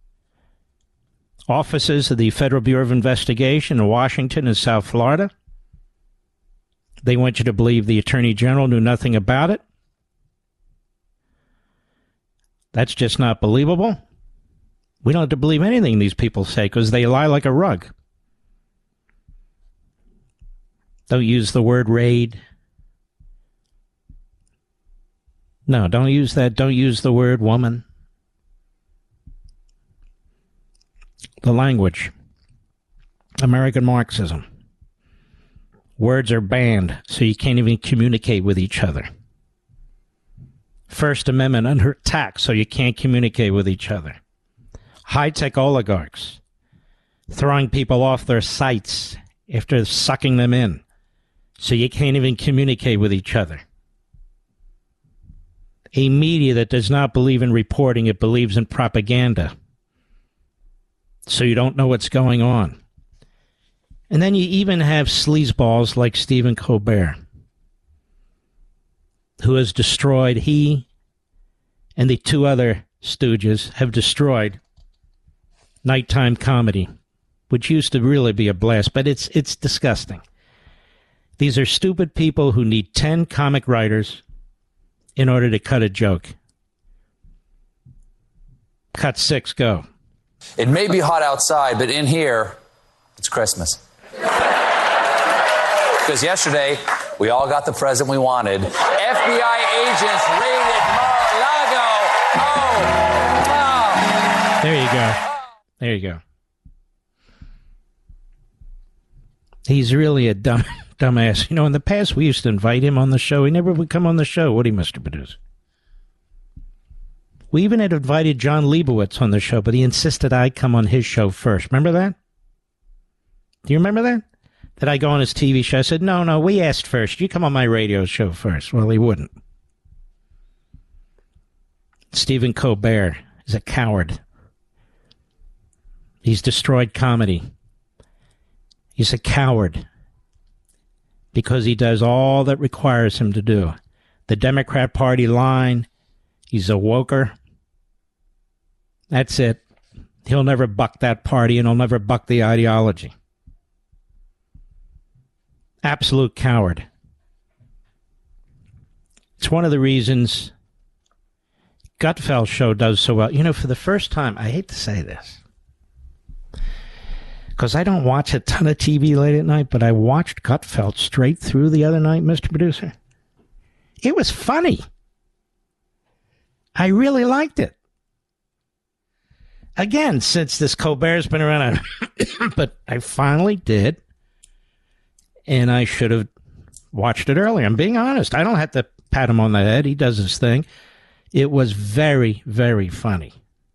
offices of the Federal Bureau of Investigation in Washington and South Florida. They want you to believe the Attorney General knew nothing about it. That's just not believable. We don't have to believe anything these people say because they lie like a rug. Don't use the word raid. No, don't use that. Don't use the word woman. The language. American Marxism. Words are banned, so you can't even communicate with each other. First Amendment under attack, so you can't communicate with each other. High-tech oligarchs throwing people off their sites after sucking them in, so you can't even communicate with each other. A media that does not believe in reporting, it believes in propaganda, so you don't know what's going on. And then you even have sleazeballs like Stephen Colbert, who has destroyed, he and the two other stooges have destroyed nighttime comedy, which used to really be a blast, but it's it's disgusting. These are stupid people who need ten comic writers in order to cut a joke. Cut six, go. It may be hot outside, but in here, it's Christmas. Because yesterday, we all got the present we wanted. F B I agents raided Mar-a-Lago. Oh, oh. There you go. There you go. He's really a dumb dumbass. You know, in the past, we used to invite him on the show. He never would come on the show, would he, Mister Producer? We even had invited John Leibowitz on the show, but he insisted I come on his show first. Remember that? Do you remember that? That I go on his T V show? I said, no, no, we asked first. You come on my radio show first. Well, he wouldn't. Stephen Colbert is a coward. He's destroyed comedy. He's a coward because he does all that requires him to do. The Democrat Party line, he's a woker. That's it. He'll never buck that party, and he'll never buck the ideology. Absolute coward. It's one of the reasons Gutfeld show does so well. You know, for the first time, I hate to say this, because I don't watch a ton of T V late at night, but I watched Gutfeld straight through the other night, Mister Producer. It was funny. I really liked it. Again, since this Colbert's been around, but I finally did, and I should have watched it earlier. I'm being honest. I don't have to pat him on the head. He does his thing. It was very, very funny.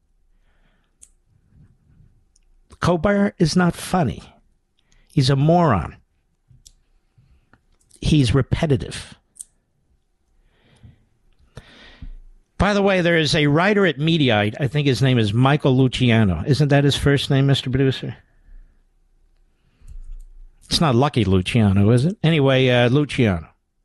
Colbert is not funny. He's a moron. He's repetitive. By the way, there is a writer at Mediaite. I think his name is Michael Luciano. Isn't that his first name, Mister Producer? It's not Lucky Luciano, is it? Anyway, uh, Luciano.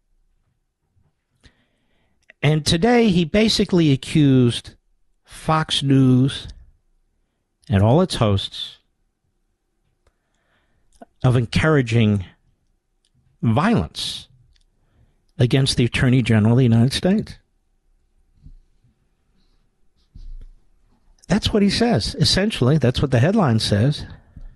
And today he basically accused Fox News and all its hosts of encouraging violence against the Attorney General of the United States. That's what he says. Essentially, that's what the headline says.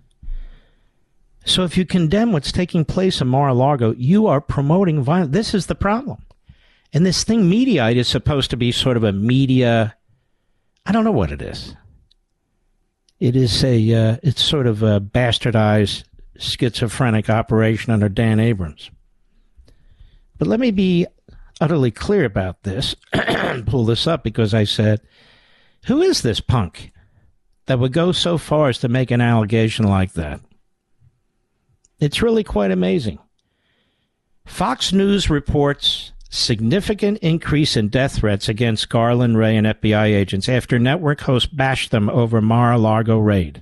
So if you condemn what's taking place in Mar-a-Lago, you are promoting violence. This is the problem. And this thing, Mediaite, is supposed to be sort of a media, I don't know what it is. It is a, uh, it's sort of a bastardized schizophrenic operation under Dan Abrams. But let me be utterly clear about this. Pull this up because I said, who is this punk that would go so far as to make an allegation like that? It's really quite amazing. Fox News reports significant increase in death threats against Garland, Ray, and F B I agents after network hosts bashed them over Mar-a-Lago raid.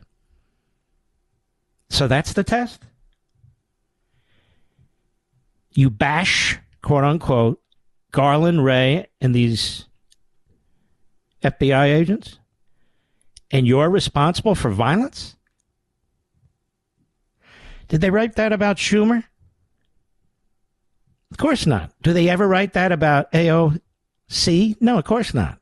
So that's the test? You bash, quote unquote, Garland, Ray, and these F B I agents, and you're responsible for violence? Did they write that about Schumer? Of course not. Do they ever write that about A O C? No, of course not.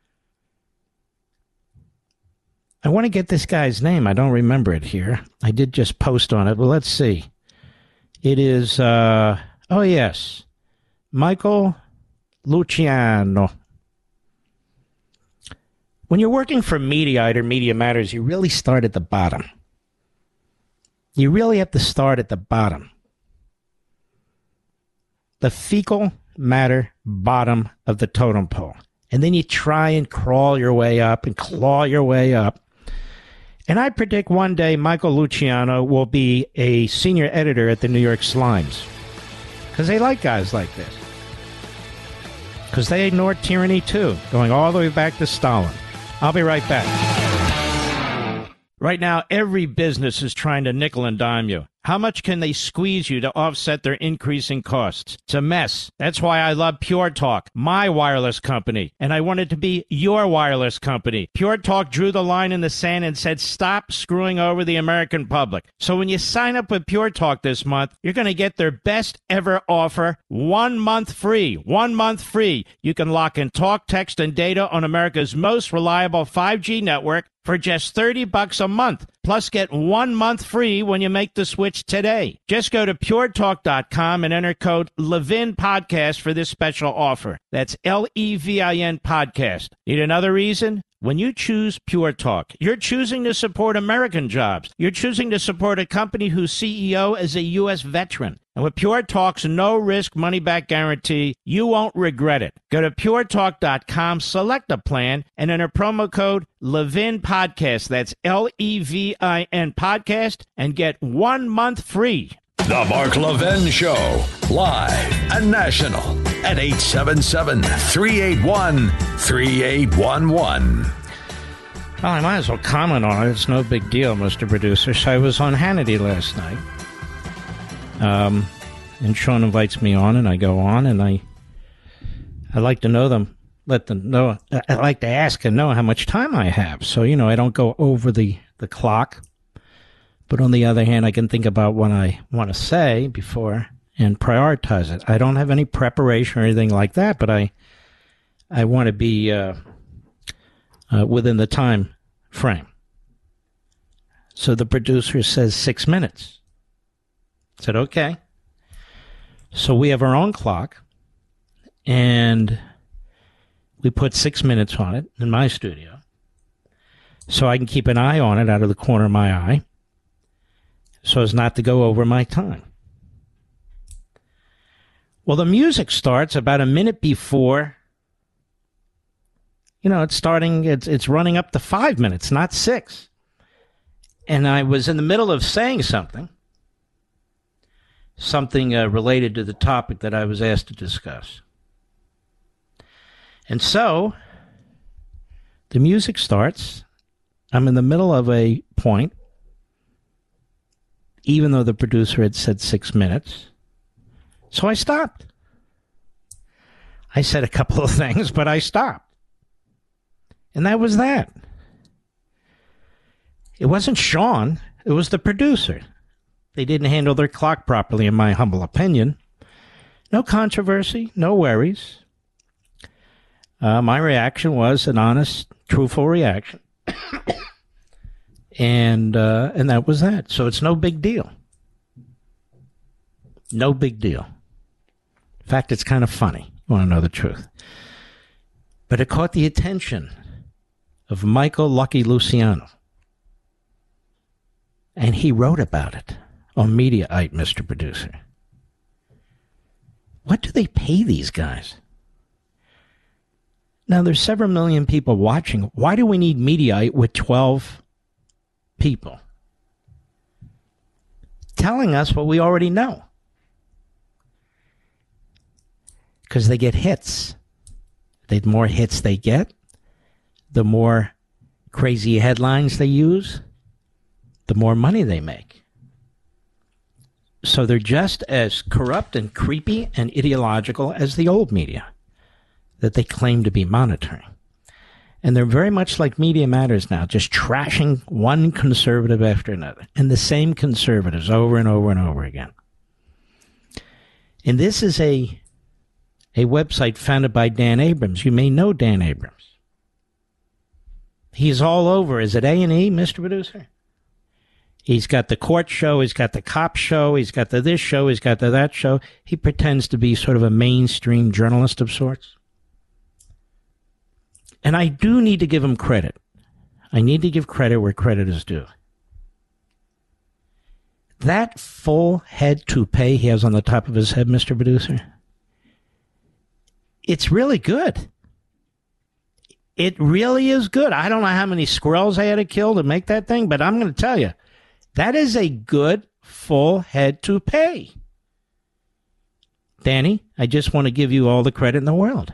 I want to get this guy's name. I don't remember it here. I did just post on it, but let's see. It is, uh, oh yes, Michael Luciano. When you're working for Mediaite or Media Matters, you really start at the bottom. You really have to start at the bottom. The fecal matter bottom of the totem pole. And then you try and crawl your way up and claw your way up. And I predict one day Michael Luciano will be a senior editor at the New York Slimes. Because they like guys like this. Because they ignored tyranny too, going all the way back to Stalin. I'll be right back. Right now, every business is trying to nickel and dime you. How much can they squeeze you to offset their increasing costs? It's a mess. That's why I love Pure Talk, my wireless company, and I wanted to be your wireless company. Pure Talk drew the line in the sand and said, stop screwing over the American public. So when you sign up with Pure Talk this month, you're going to get their best ever offer, one month free. One month free. You can lock in talk, text, and data on America's most reliable five G network for just thirty bucks a month. Plus, get one month free when you make the switch today. Just go to pure talk dot com and enter code Levin Podcast for this special offer. That's L E V I N Podcast. Need another reason? When you choose Pure Talk, you're choosing to support American jobs. You're choosing to support a company whose C E O is a U S veteran. And with Pure Talk's no-risk money-back guarantee, you won't regret it. Go to pure talk dot com, select a plan, and enter promo code Levin Podcast. That's L E V I N Podcast, and get one month free. The Mark Levin Show, live and national at eight seven seven, three eight one, three eight one one. Well, I might as well comment on it. It's no big deal, Mister Producer. So I was on Hannity last night. Um, and Sean invites me on, and I go on, and I I like to know them, let them know, I like to ask and know how much time I have. So, you know, I don't go over the, the clock. But on the other hand, I can think about what I want to say before and prioritize it. I don't have any preparation or anything like that, but I I want to be uh, uh, within the time frame. So the producer says six minutes. I said, okay. So we have our own clock, and we put six minutes on it in my studio so I can keep an eye on it out of the corner of my eye so as not to go over my time. Well, the music starts about a minute before, you know, it's starting, it's, it's running up to five minutes, not six. And I was in the middle of saying something, something uh, related to the topic that I was asked to discuss. And so, the music starts. I'm in the middle of a point, even though the producer had said six minutes. So I stopped. I said a couple of things, but I stopped. And that was that. It wasn't Sean. It was the producer. They didn't handle their clock properly, in my humble opinion. No controversy, no worries. Uh, my reaction was an honest, truthful reaction. and uh, and that was that. So it's no big deal. No big deal. In fact, it's kind of funny. You want to know the truth. But it caught the attention of Michael Lucky Luciano. And he wrote about it on Mediaite, Mister Producer. What do they pay these guys? Now, there's several million people watching. Why do we need Mediaite with twelve people telling us what we already know? Because they get hits. The more hits they get, the more crazy headlines they use, the more money they make. So they're just as corrupt and creepy and ideological as the old media that they claim to be monitoring. And they're very much like Media Matters now, just trashing one conservative after another, and the same conservatives over and over and over again. And this is a a website founded by Dan Abrams. You may know Dan Abrams. He's all over. Is it A and E, Mister Producer? He's got the court show, he's got the cop show, he's got the this show, he's got the that show. He pretends to be sort of a mainstream journalist of sorts. And I do need to give him credit. I need to give credit where credit is due. That full head toupee he has on the top of his head, Mister Producer, it's really good. It really is good. I don't know how many squirrels I had to kill to make that thing, but I'm going to tell you, that is a good full head toupee. Danny, I just want to give you all the credit in the world.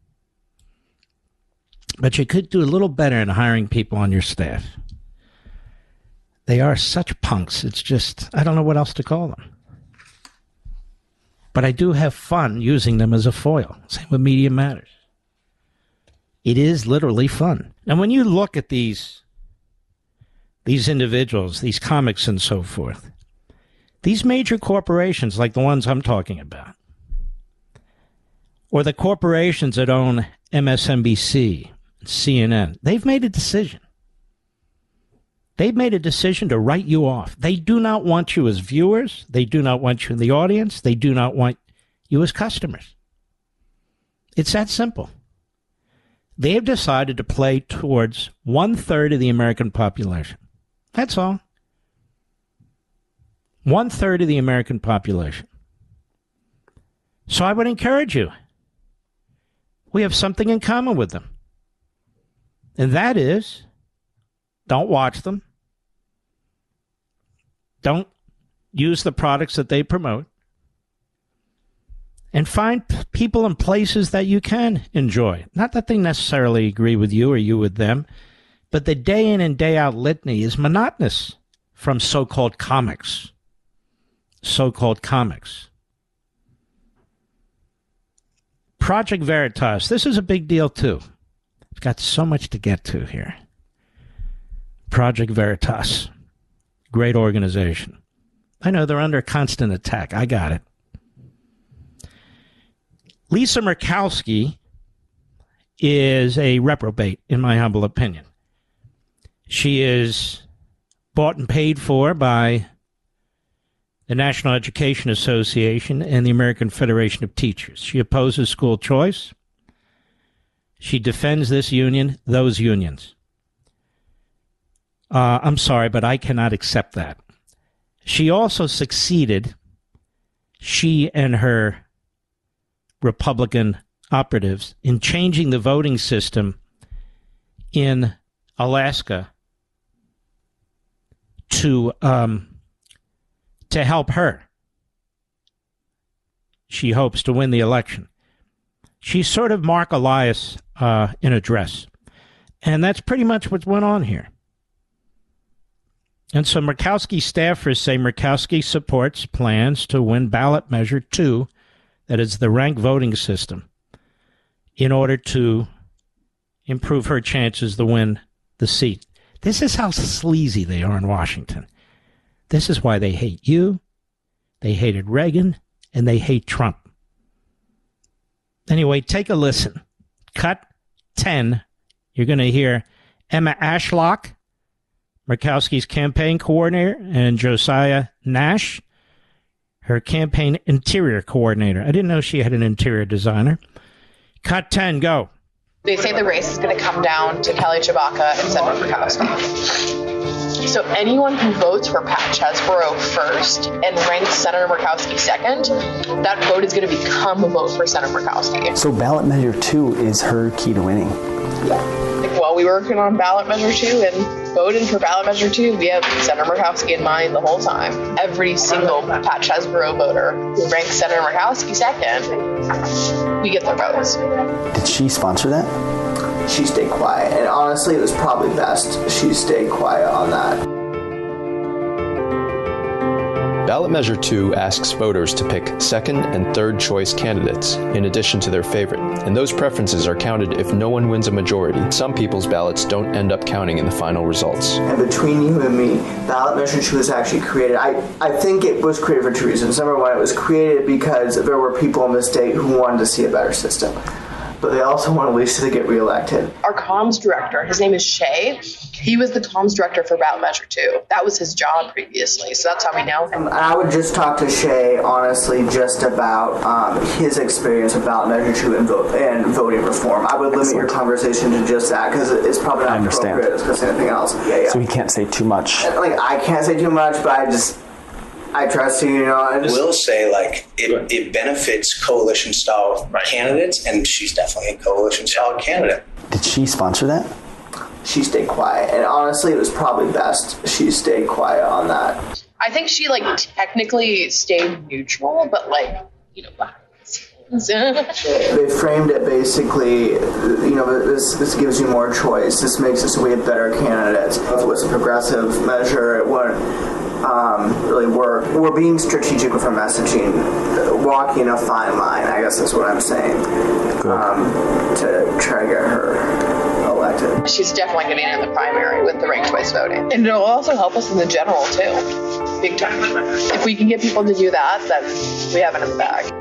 But you could do a little better in hiring people on your staff. They are such punks. It's just, I don't know what else to call them. But I do have fun using them as a foil. Same with Media Matters. It is literally fun. And when you look at these, these individuals, these comics and so forth, these major corporations like the ones I'm talking about, or the corporations that own M S N B C, C N N, they've made a decision. They've made a decision to write you off. They do not want you as viewers. They do not want you in the audience. They do not want you as customers. It's that simple. They have decided to play towards one-third of the American population. That's all. One-third of the American population. So I would encourage you. We have something in common with them. And that is, don't watch them. Don't use the products that they promote. And find p- people and places that you can enjoy. Not that they necessarily agree with you or you with them, but the day in and day out litany is monotonous from so-called comics. So-called comics. Project Veritas. This is a big deal, too. I've got so much to get to here. Project Veritas. Great organization. I know they're under constant attack. I got it. Lisa Murkowski is a reprobate, in my humble opinion. She is bought and paid for by the National Education Association and the American Federation of Teachers. She opposes school choice. She defends this union, those unions. Uh, I'm sorry, but I cannot accept that. She also succeeded, she and her Republican operatives, in changing the voting system in Alaska to um, to help her. She hopes to win the election. She's sort of Mark Elias uh, in a dress. And that's pretty much what went on here. And so Murkowski staffers say Murkowski supports plans to win ballot measure two, that is the ranked voting system, in order to improve her chances to win the seat. This is how sleazy they are in Washington. This is why they hate you, they hated Reagan, and they hate Trump. Anyway, take a listen. Cut ten. You're going to hear Emma Ashlock, Murkowski's campaign coordinator, and Josiah Nash, her campaign interior coordinator. I didn't know she had an interior designer. Cut ten, go. They say the race is going to come down to Kelly Tshibaka and Senator Murkowski. So anyone who votes for Pat Chesborough first and ranks Senator Murkowski second, that vote is going to become a vote for Senator Murkowski. So ballot measure two is her key to winning? Yeah. Like, while we were working on ballot measure two and voting for ballot measure two, we have Senator Murkowski in mind the whole time. Every single Pat Chesborough voter who ranks Senator Murkowski second, we get their votes. Did she sponsor that? She stayed quiet, and honestly, it was probably best she stayed quiet on that. Ballot Measure two asks voters to pick second and third choice candidates in addition to their favorite, and those preferences are counted if no one wins a majority. Some people's ballots don't end up counting in the final results. And between you and me, Ballot Measure two was actually created. I, I think it was created for two reasons. Number one, it was created because there were people in the state who wanted to see a better system. But they also wanted Lisa to get reelected. Our comms director, his name is Shay. He was the comms director for Ballot Measure two. That was his job previously, so that's how we know him. I would just talk to Shay, honestly, just about um, his experience with Ballot Measure two and, vote, and voting reform. I would limit your conversation to just that, because it's probably not appropriate to discuss anything else. Yeah, yeah. So he can't say too much. Like, I can't say too much, but I just... I trust you, you know. I just will say, like, it, it benefits coalition-style right. candidates, and she's definitely a coalition-style candidate. Did she sponsor that? She stayed quiet, and honestly, it was probably best she stayed quiet on that. I think she, like, technically stayed neutral, but, like, you know, behind the scenes. They framed it basically, you know, this this gives you more choice. This makes it so we have better candidates. It was a progressive measure. It wouldn't Um, really work. We're being strategic with our messaging, walking a fine line, I guess is what I'm saying, um, to try to get her elected. She's definitely getting in the primary with the ranked choice voting. And it'll also help us in the general, too. Big time. If we can get people to do that, then we have it in the bag.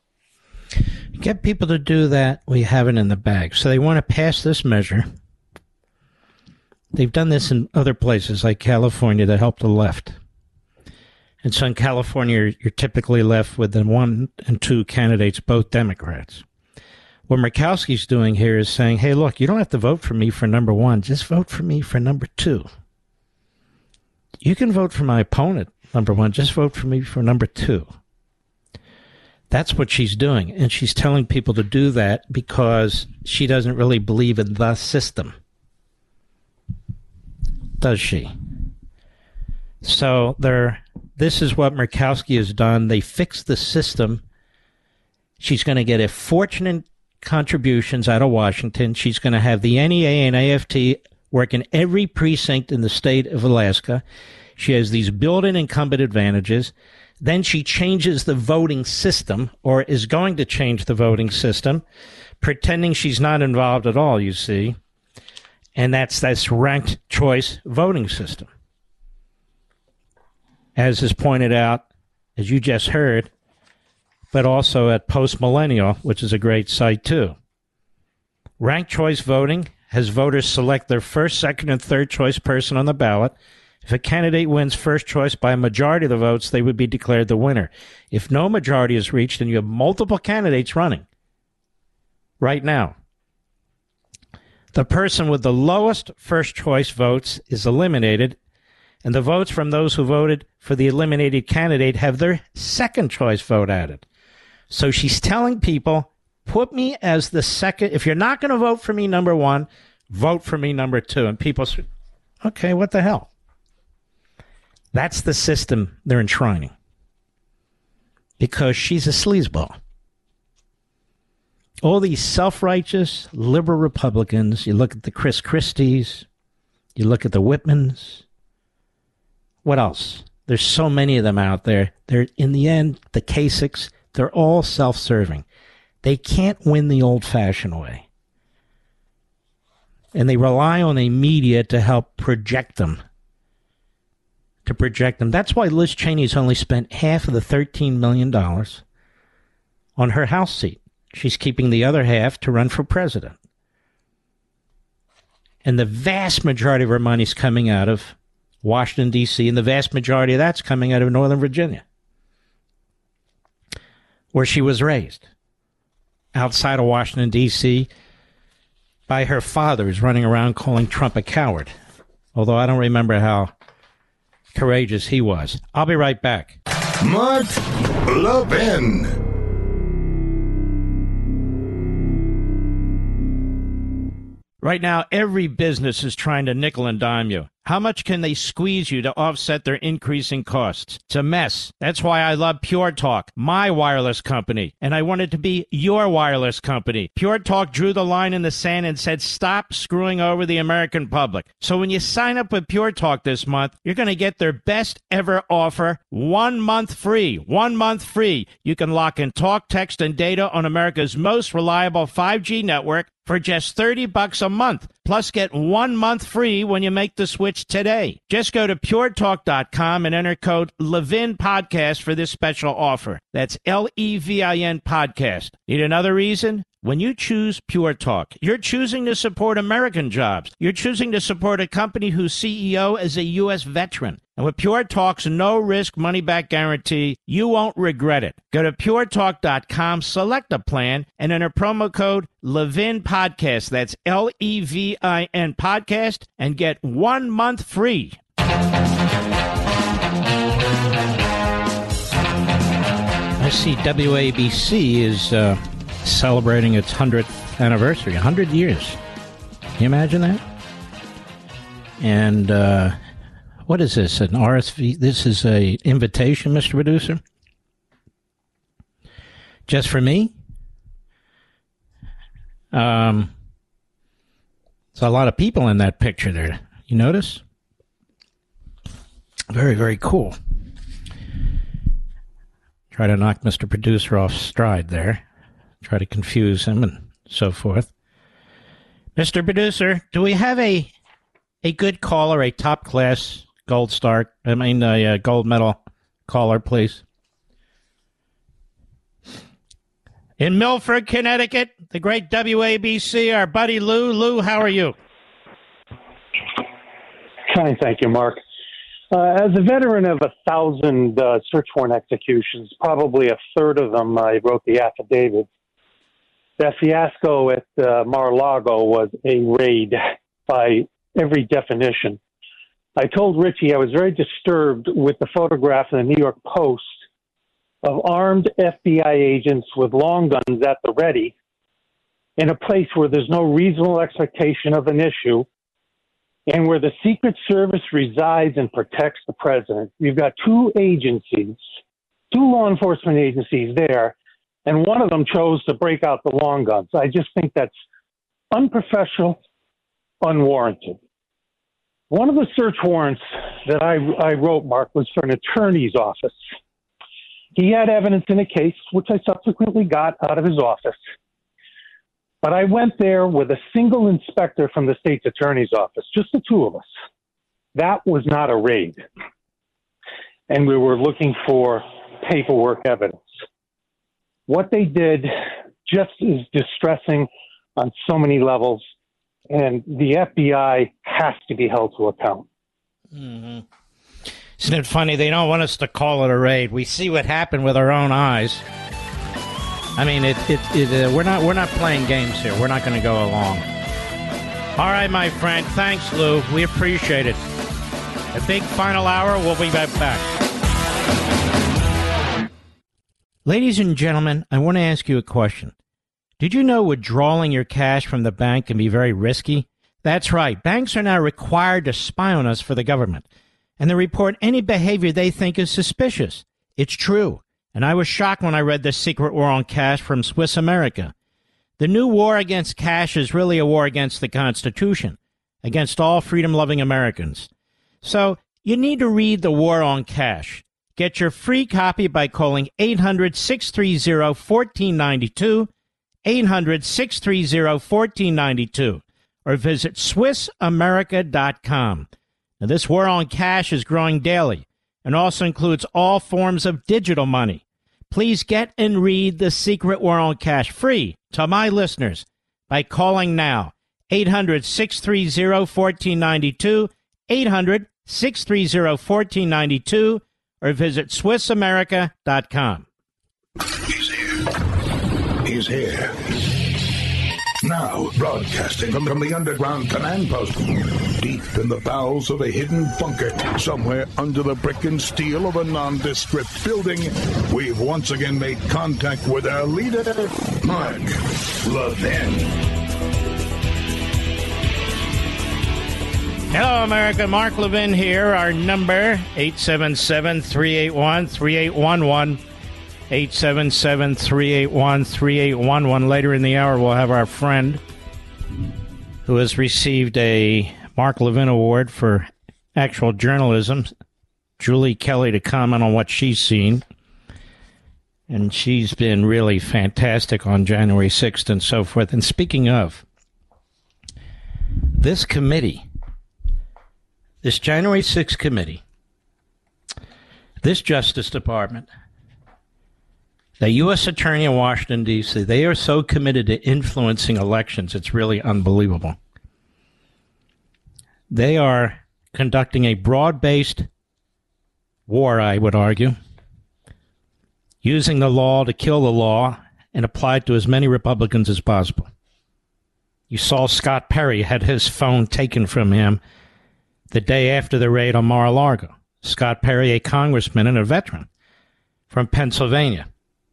Get people to do that, we have it in the bag. So they want to pass this measure. They've done this in other places like California to help the left. And so in California, you're typically left with the one and two candidates, both Democrats. What Murkowski's doing here is saying, hey, look, you don't have to vote for me for number one. Just vote for me for number two. You can vote for my opponent, number one. Just vote for me for number two. That's what she's doing. And she's telling people to do that because she doesn't really believe in the system. Does she? So there, this is what Murkowski has done. They fixed the system. She's going to get a fortune in contributions out of Washington. She's going to have the N E A and A F T work in every precinct in the state of Alaska. She has these built-in incumbent advantages. Then she changes the voting system, or is going to change the voting system, pretending she's not involved at all, you see. And that's this ranked choice voting system. As is pointed out, as you just heard, but also at Post Millennial, which is a great site too. Ranked choice voting has voters select their first, second, and third choice person on the ballot. If a candidate wins first choice by a majority of the votes, they would be declared the winner. If no majority is reached and you have multiple candidates running right now, the person with the lowest first choice votes is eliminated, and the votes from those who voted for the eliminated candidate have their second choice vote added. So she's telling people, put me as the second. If you're not going to vote for me number one, vote for me number two. And people say, okay, what the hell? That's the system they're enshrining. Because she's a sleazeball. All these self-righteous liberal Republicans, you look at the Chris Christies, you look at the Whitmans. What else? There's so many of them out there. They're, in the end, the Kasichs, they're all self-serving. They can't win the old-fashioned way. And they rely on a media to help project them. To project them. That's why Liz Cheney's only spent half of the thirteen million dollars on her House seat. She's keeping the other half to run for president. And the vast majority of her money's coming out of Washington, D C, and the vast majority of that's coming out of Northern Virginia, where she was raised. Outside of Washington, D C, by her father, who's running around calling Trump a coward. Although I don't remember how courageous he was. I'll be right back. Mark Levin. Right now, every business is trying to nickel and dime you. How much can they squeeze you to offset their increasing costs? It's a mess. That's why I love Pure Talk, my wireless company, and I wanted to be your wireless company. Pure Talk drew the line in the sand and said, stop screwing over the American public. So when you sign up with Pure Talk this month, you're going to get their best ever offer, one month free. One month free. You can lock in talk, text, and data on America's most reliable five G network for just thirty bucks a month. Plus, get one month free when you make the switch today. Just go to pure talk dot com and enter code Levin Podcast for this special offer. That's L E V I N Podcast. Need another reason? When you choose Pure Talk, you're choosing to support American jobs. You're choosing to support a company whose C E O is a U S veteran. And with Pure Talk's no-risk money-back guarantee, you won't regret it. Go to pure talk dot com, select a plan, and enter promo code Levin Podcast. That's L E V I N Podcast, and get one month free. I see W A B C is uh, celebrating its hundredth anniversary, one hundred years. Can you imagine that? And uh, what is this, an R S V? This is a invitation, Mister Producer? Just for me? Um, there's a lot of people in that picture there. You notice? Very, very cool. Try to knock Mister Producer off stride there. Try to confuse him and so forth. Mister Producer, do we have a a good caller, a top-class gold star, I mean a, a gold medal caller, please? In Milford, Connecticut, the great W A B C, our buddy Lou. Lou, how are you? Fine, thank you, Mark. Uh, as a veteran of a thousand uh, search warrant executions, probably a third of them, I wrote the affidavit. That fiasco at uh, Mar-a-Lago was a raid by every definition. I told Richie I was very disturbed with the photograph in the New York Post of armed F B I agents with long guns at the ready in a place where there's no reasonable expectation of an issue and where the Secret Service resides and protects the president. You've got two agencies, two law enforcement agencies there, and one of them chose to break out the long guns. I just think that's unprofessional, unwarranted. One of the search warrants that I, I wrote, Mark, was for an attorney's office. He had evidence in a case, which I subsequently got out of his office. But I went there with a single inspector from the state's attorney's office, just the two of us. That was not a raid. And we were looking for paperwork evidence. What they did just is distressing on so many levels, and the F B I has to be held to account. Mm-hmm. Isn't it funny? They don't want us to call it a raid. We see what happened with our own eyes. I mean, it, it, it, uh, we're not we're not playing games here. We're not going to go along. All right, my friend. Thanks, Lou. We appreciate it. A big final hour. We'll be right back. Ladies and gentlemen, I want to ask you a question. Did you know withdrawing your cash from the bank can be very risky? That's right. Banks are now required to spy on us for the government, and they report any behavior they think is suspicious. It's true. And I was shocked when I read The Secret War on Cash from Swiss America. The new war against cash is really a war against the Constitution, against all freedom-loving Americans. So you need to read The War on Cash. Get your free copy by calling eight hundred, six three zero, one four nine two, eight hundred, six three zero, one four nine two, or visit Swiss America dot com. Now, this war on cash is growing daily and also includes all forms of digital money. Please get and read The Secret War on Cash free to my listeners by calling now, eight hundred, six three zero, one four nine two, eight hundred, six three zero, one four nine two, or visit Swiss America dot com. He's here. He's here. Now, broadcasting from, from the underground command post, deep in the bowels of a hidden bunker, somewhere under the brick and steel of a nondescript building, we've once again made contact with our leader, Mark Levin. Hello, America. Mark Levin here. Our number, eight seven seven, three eight one, three eight one one. eight seven seven, three eight one, three eight one one. Later in the hour, we'll have our friend who has received a Mark Levin Award for actual journalism, Julie Kelly, to comment on what she's seen. And she's been really fantastic on January sixth and so forth. And speaking of, this committee, this January sixth committee, this Justice Department, the U S Attorney in Washington, D C, they are so committed to influencing elections, it's really unbelievable. They are conducting a broad-based war, I would argue, using the law to kill the law and apply it to as many Republicans as possible. You saw Scott Perry had his phone taken from him the day after the raid on Mar-a-Lago. Scott Perry, a congressman and a veteran from Pennsylvania.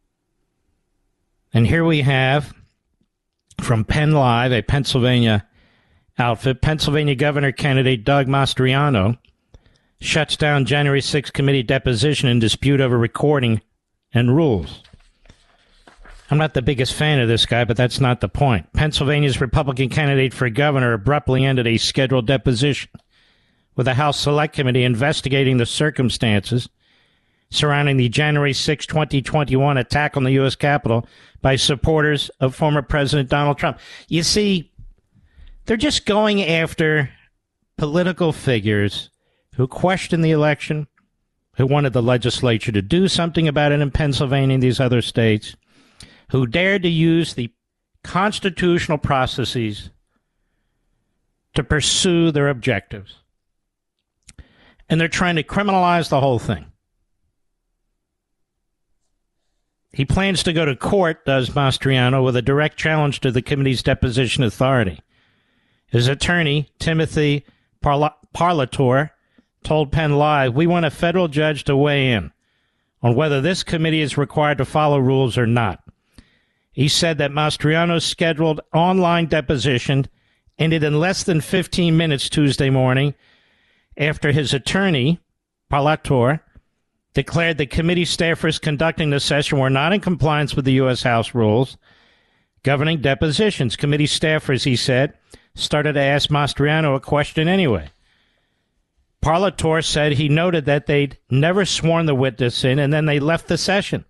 And here we have, from Penn Live, a Pennsylvania outfit, Pennsylvania governor candidate Doug Mastriano shuts down January sixth committee deposition in dispute over recording and rules. I'm not the biggest fan of this guy, but that's not the point. Pennsylvania's Republican candidate for governor abruptly ended a scheduled deposition with a House Select Committee investigating the circumstances surrounding the January sixth, twenty twenty-one attack on the U S Capitol by supporters of former President Donald Trump. You see, they're just going after political figures who questioned the election, who wanted the legislature to do something about it in Pennsylvania and these other states, who dared to use the constitutional processes to pursue their objectives. And they're trying to criminalize the whole thing. He plans to go to court, does Mastriano, with a direct challenge to the committee's deposition authority. His attorney, Timothy Parla- Parlator, told Penn Live, "We want a federal judge to weigh in on whether this committee is required to follow rules or not." He said that Mastriano's scheduled online deposition ended in less than fifteen minutes Tuesday morning after his attorney, Parlator, declared the committee staffers conducting the session were not in compliance with the U S House rules governing depositions. Committee staffers, he said, started to ask Mastriano a question anyway. Parlator said he noted that they'd never sworn the witness in, and then they left the session.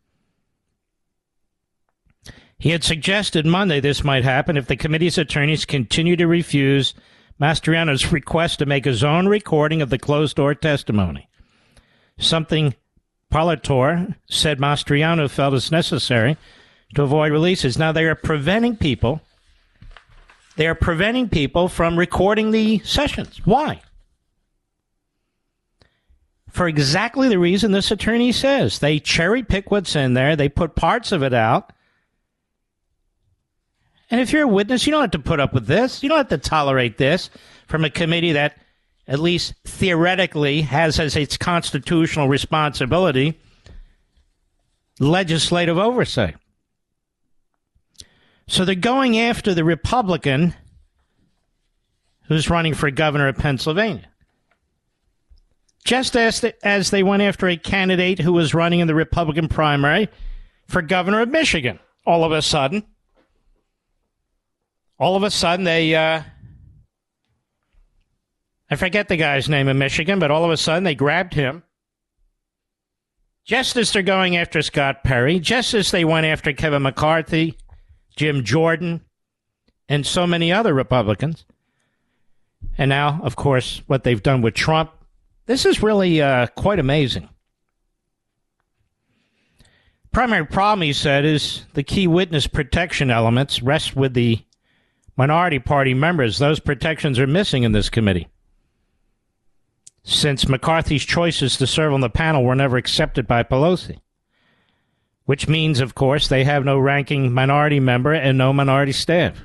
He had suggested Monday this might happen if the committee's attorneys continue to refuse Mastriano's request to make his own recording of the closed-door testimony, something Parlator said Mastriano felt is necessary to avoid releases. Now, they are preventing people They're preventing people from recording the sessions. Why? For exactly the reason this attorney says. They cherry pick what's in there. They put parts of it out. And if you're a witness, you don't have to put up with this. You don't have to tolerate this from a committee that, at least theoretically, has as its constitutional responsibility legislative oversight. So they're going after the Republican who's running for governor of Pennsylvania. Just as, the, as they went after a candidate who was running in the Republican primary for governor of Michigan. All of a sudden, all of a sudden they, uh, I forget the guy's name in Michigan, but all of a sudden they grabbed him. Just as they're going after Scott Perry, just as they went after Kevin McCarthy, Jim Jordan, and so many other Republicans. And now, of course, what they've done with Trump. This is really uh, quite amazing. Primary problem, he said, is the key witness protection elements rest with the minority party members. Those protections are missing in this committee, since McCarthy's choices to serve on the panel were never accepted by Pelosi. Which means, of course, they have no ranking minority member and no minority staff.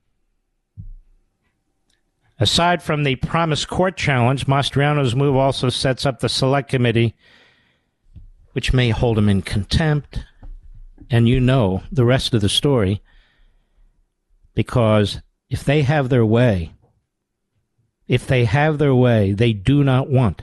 Aside from the promised court challenge, Mastriano's move also sets up the select committee, which may hold him in contempt. And you know the rest of the story, because if they have their way, if they have their way, they do not want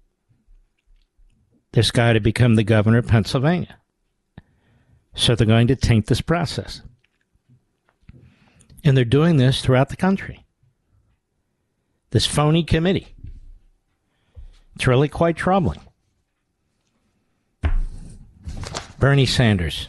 this guy to become the governor of Pennsylvania. So they're going to taint this process. And they're doing this throughout the country. This phony committee. It's really quite troubling. Bernie Sanders.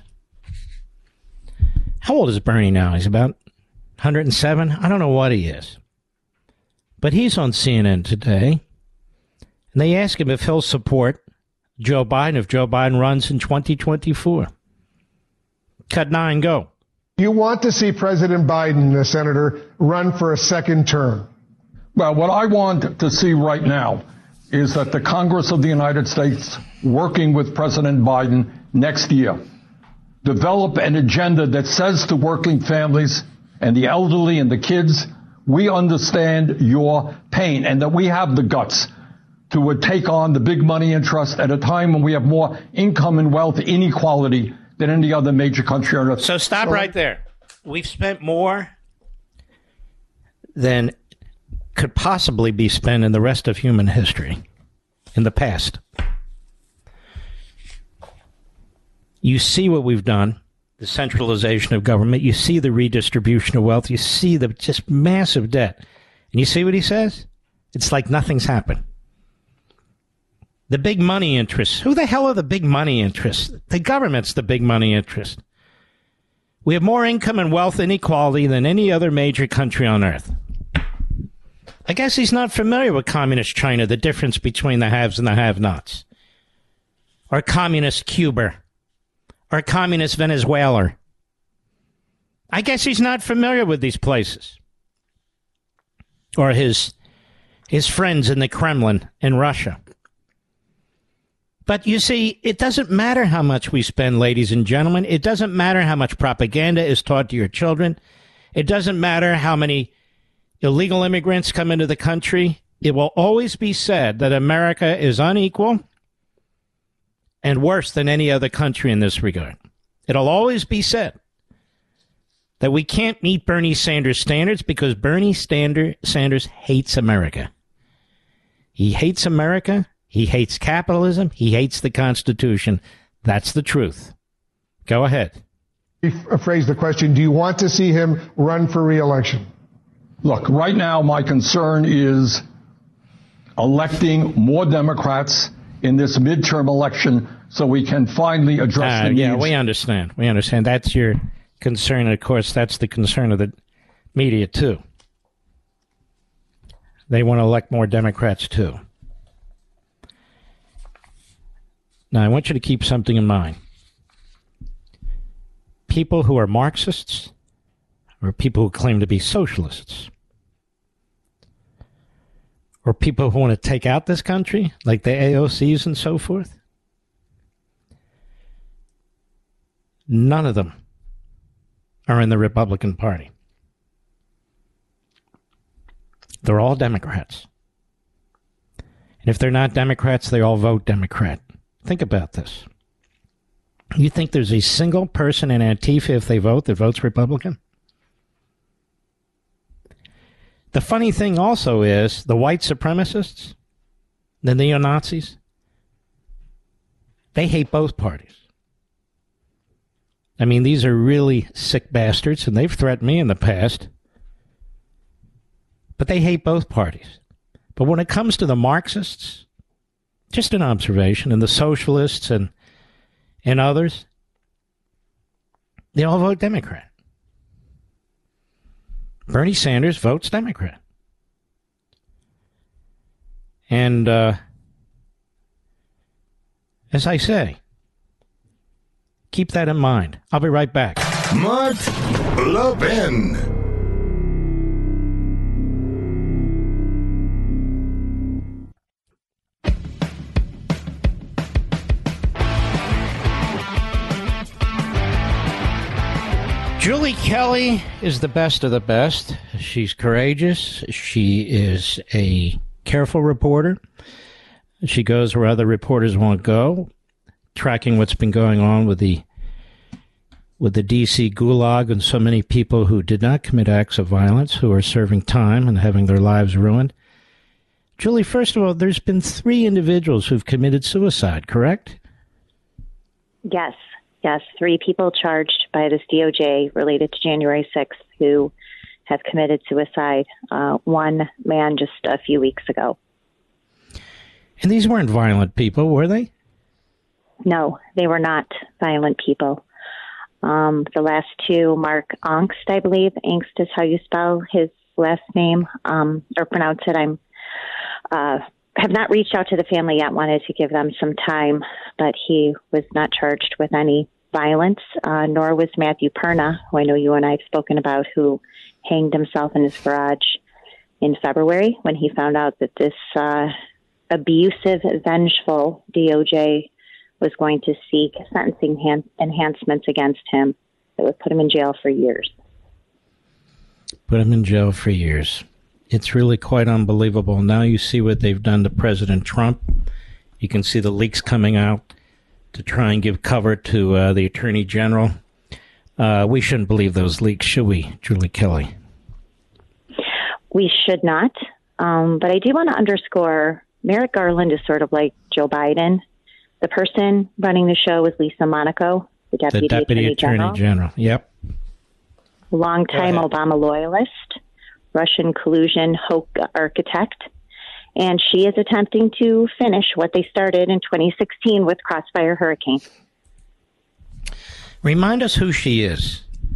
How old is Bernie now? He's about one hundred seven? I don't know what he is. But he's on C N N today. And they ask him if he'll support Joe Biden if Joe Biden runs in twenty twenty-four. Cut nine, go. You want to see President Biden, the senator, run for a second term? Well, what I want to see right now is that the Congress of the United States, working with President Biden next year, develop an agenda that says to working families and the elderly and the kids, we understand your pain and that we have the guts to take on the big money interest at a time when we have more income and wealth inequality than any other major country on earth. So stop so, right there. We've spent more than could possibly be spent in the rest of human history in the past. You see what we've done, the centralization of government. You see the redistribution of wealth. You see the just massive debt. And you see what he says? It's like nothing's happened. The big money interests. Who the hell are the big money interests? The government's the big money interest. We have more income and wealth inequality than any other major country on earth. I guess he's not familiar with communist China, the difference between the haves and the have-nots. Or communist Cuba. Or communist Venezuela. I guess he's not familiar with these places. Or his, his friends in the Kremlin in Russia. But you see, it doesn't matter how much we spend, ladies and gentlemen. It doesn't matter how much propaganda is taught to your children. It doesn't matter how many illegal immigrants come into the country. It will always be said that America is unequal and worse than any other country in this regard. It'll always be said that we can't meet Bernie Sanders' standards because Bernie Sanders hates America. He hates America. He hates capitalism. He hates the Constitution. That's the truth. Go ahead. Phrase the question, do you want to see him run for re-election? Look, right now my concern is electing more Democrats in this midterm election so we can finally address uh, the yeah, needs. Yeah, we understand. We understand. That's your concern. And, of course, that's the concern of the media, too. They want to elect more Democrats, too. Now, I want you to keep something in mind. People who are Marxists or people who claim to be socialists, or people who want to take out this country, like the A O Cs and so forth. None of them are in the Republican Party. They're all Democrats. And if they're not Democrats, they all vote Democrat. Think about this. You think there's a single person in Antifa, if they vote, that votes Republican? The funny thing also is the white supremacists, the neo-Nazis, they hate both parties. I mean, these are really sick bastards, and they've threatened me in the past. But they hate both parties. But when it comes to the Marxists, just an observation, and the socialists and and others, they all vote Democrat. Bernie Sanders votes Democrat. And uh, as I say, keep that in mind. I'll be right back. Mark Levin. Julie Kelly is the best of the best. She's courageous. She is a careful reporter. She goes where other reporters won't go, tracking what's been going on with the with the D C gulag and so many people who did not commit acts of violence, who are serving time and having their lives ruined. Julie, first of all, there's been three individuals who've committed suicide, correct? Yes. Yes, three people charged by this D O J related to January sixth who have committed suicide. Uh, one man just a few weeks ago. And these weren't violent people, were they? No, they were not violent people. Um, the last two, Mark Angst, I believe. Angst is how you spell his last name, um, or pronounce it. I'm uh, have not reached out to the family yet, wanted to give them some time, but he was not charged with any violence, uh, nor was Matthew Perna, who I know you and I have spoken about, who hanged himself in his garage in February when he found out that this uh, abusive, vengeful D O J was going to seek sentencing han- enhancements against him that would put him in jail for years. Put him in jail for years. It's really quite unbelievable. Now you see what they've done to President Trump. You can see the leaks coming out to try and give cover to uh, the Attorney General. Uh, we shouldn't believe those leaks, should we, Julie Kelly? We should not. Um, but I do want to underscore, Merrick Garland is sort of like Joe Biden. The person running the show is Lisa Monaco, the Deputy, the Deputy Attorney, Attorney General. General. Yep. Longtime Obama loyalist, Russian collusion hoax architect, and she is attempting to finish what they started in twenty sixteen with Crossfire Hurricane. Remind us who she is.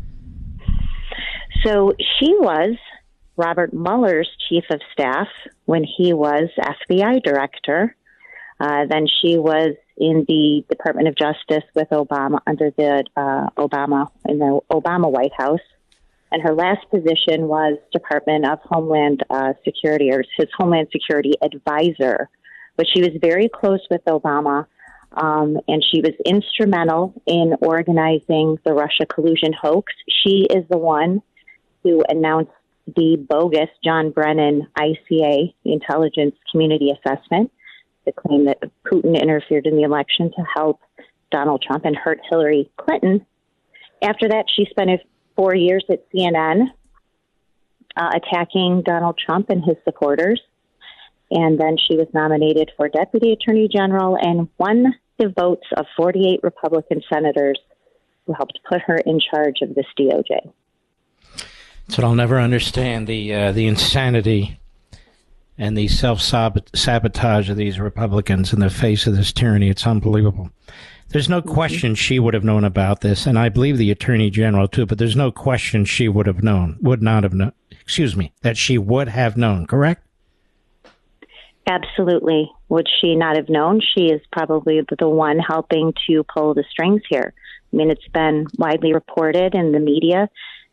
So she was Robert Mueller's chief of staff when he was F B I director. Uh, then she was in the Department of Justice with Obama under the uh, Obama in the Obama White House. And her last position was Department of Homeland uh, Security, or his Homeland Security advisor. But she was very close with Obama, um, and she was instrumental in organizing the Russia collusion hoax. She is the one who announced the bogus John Brennan I C A, the Intelligence Community Assessment, the claim that Putin interfered in the election to help Donald Trump and hurt Hillary Clinton. After that, she spent a four years at C N N, uh, attacking Donald Trump and his supporters. And then she was nominated for Deputy Attorney General and won the votes of forty-eight Republican senators who helped put her in charge of this D O J. That's what I'll never understand, the, uh, the insanity and the self-sabotage of these Republicans in the face of this tyranny. It's unbelievable. There's no question she would have known about this, and I believe the Attorney General too, but there's no question she would have known, would not have known, excuse me, that she would have known, correct? Absolutely. Would she not have known? She is probably the one helping to pull the strings here. I mean, it's been widely reported in the media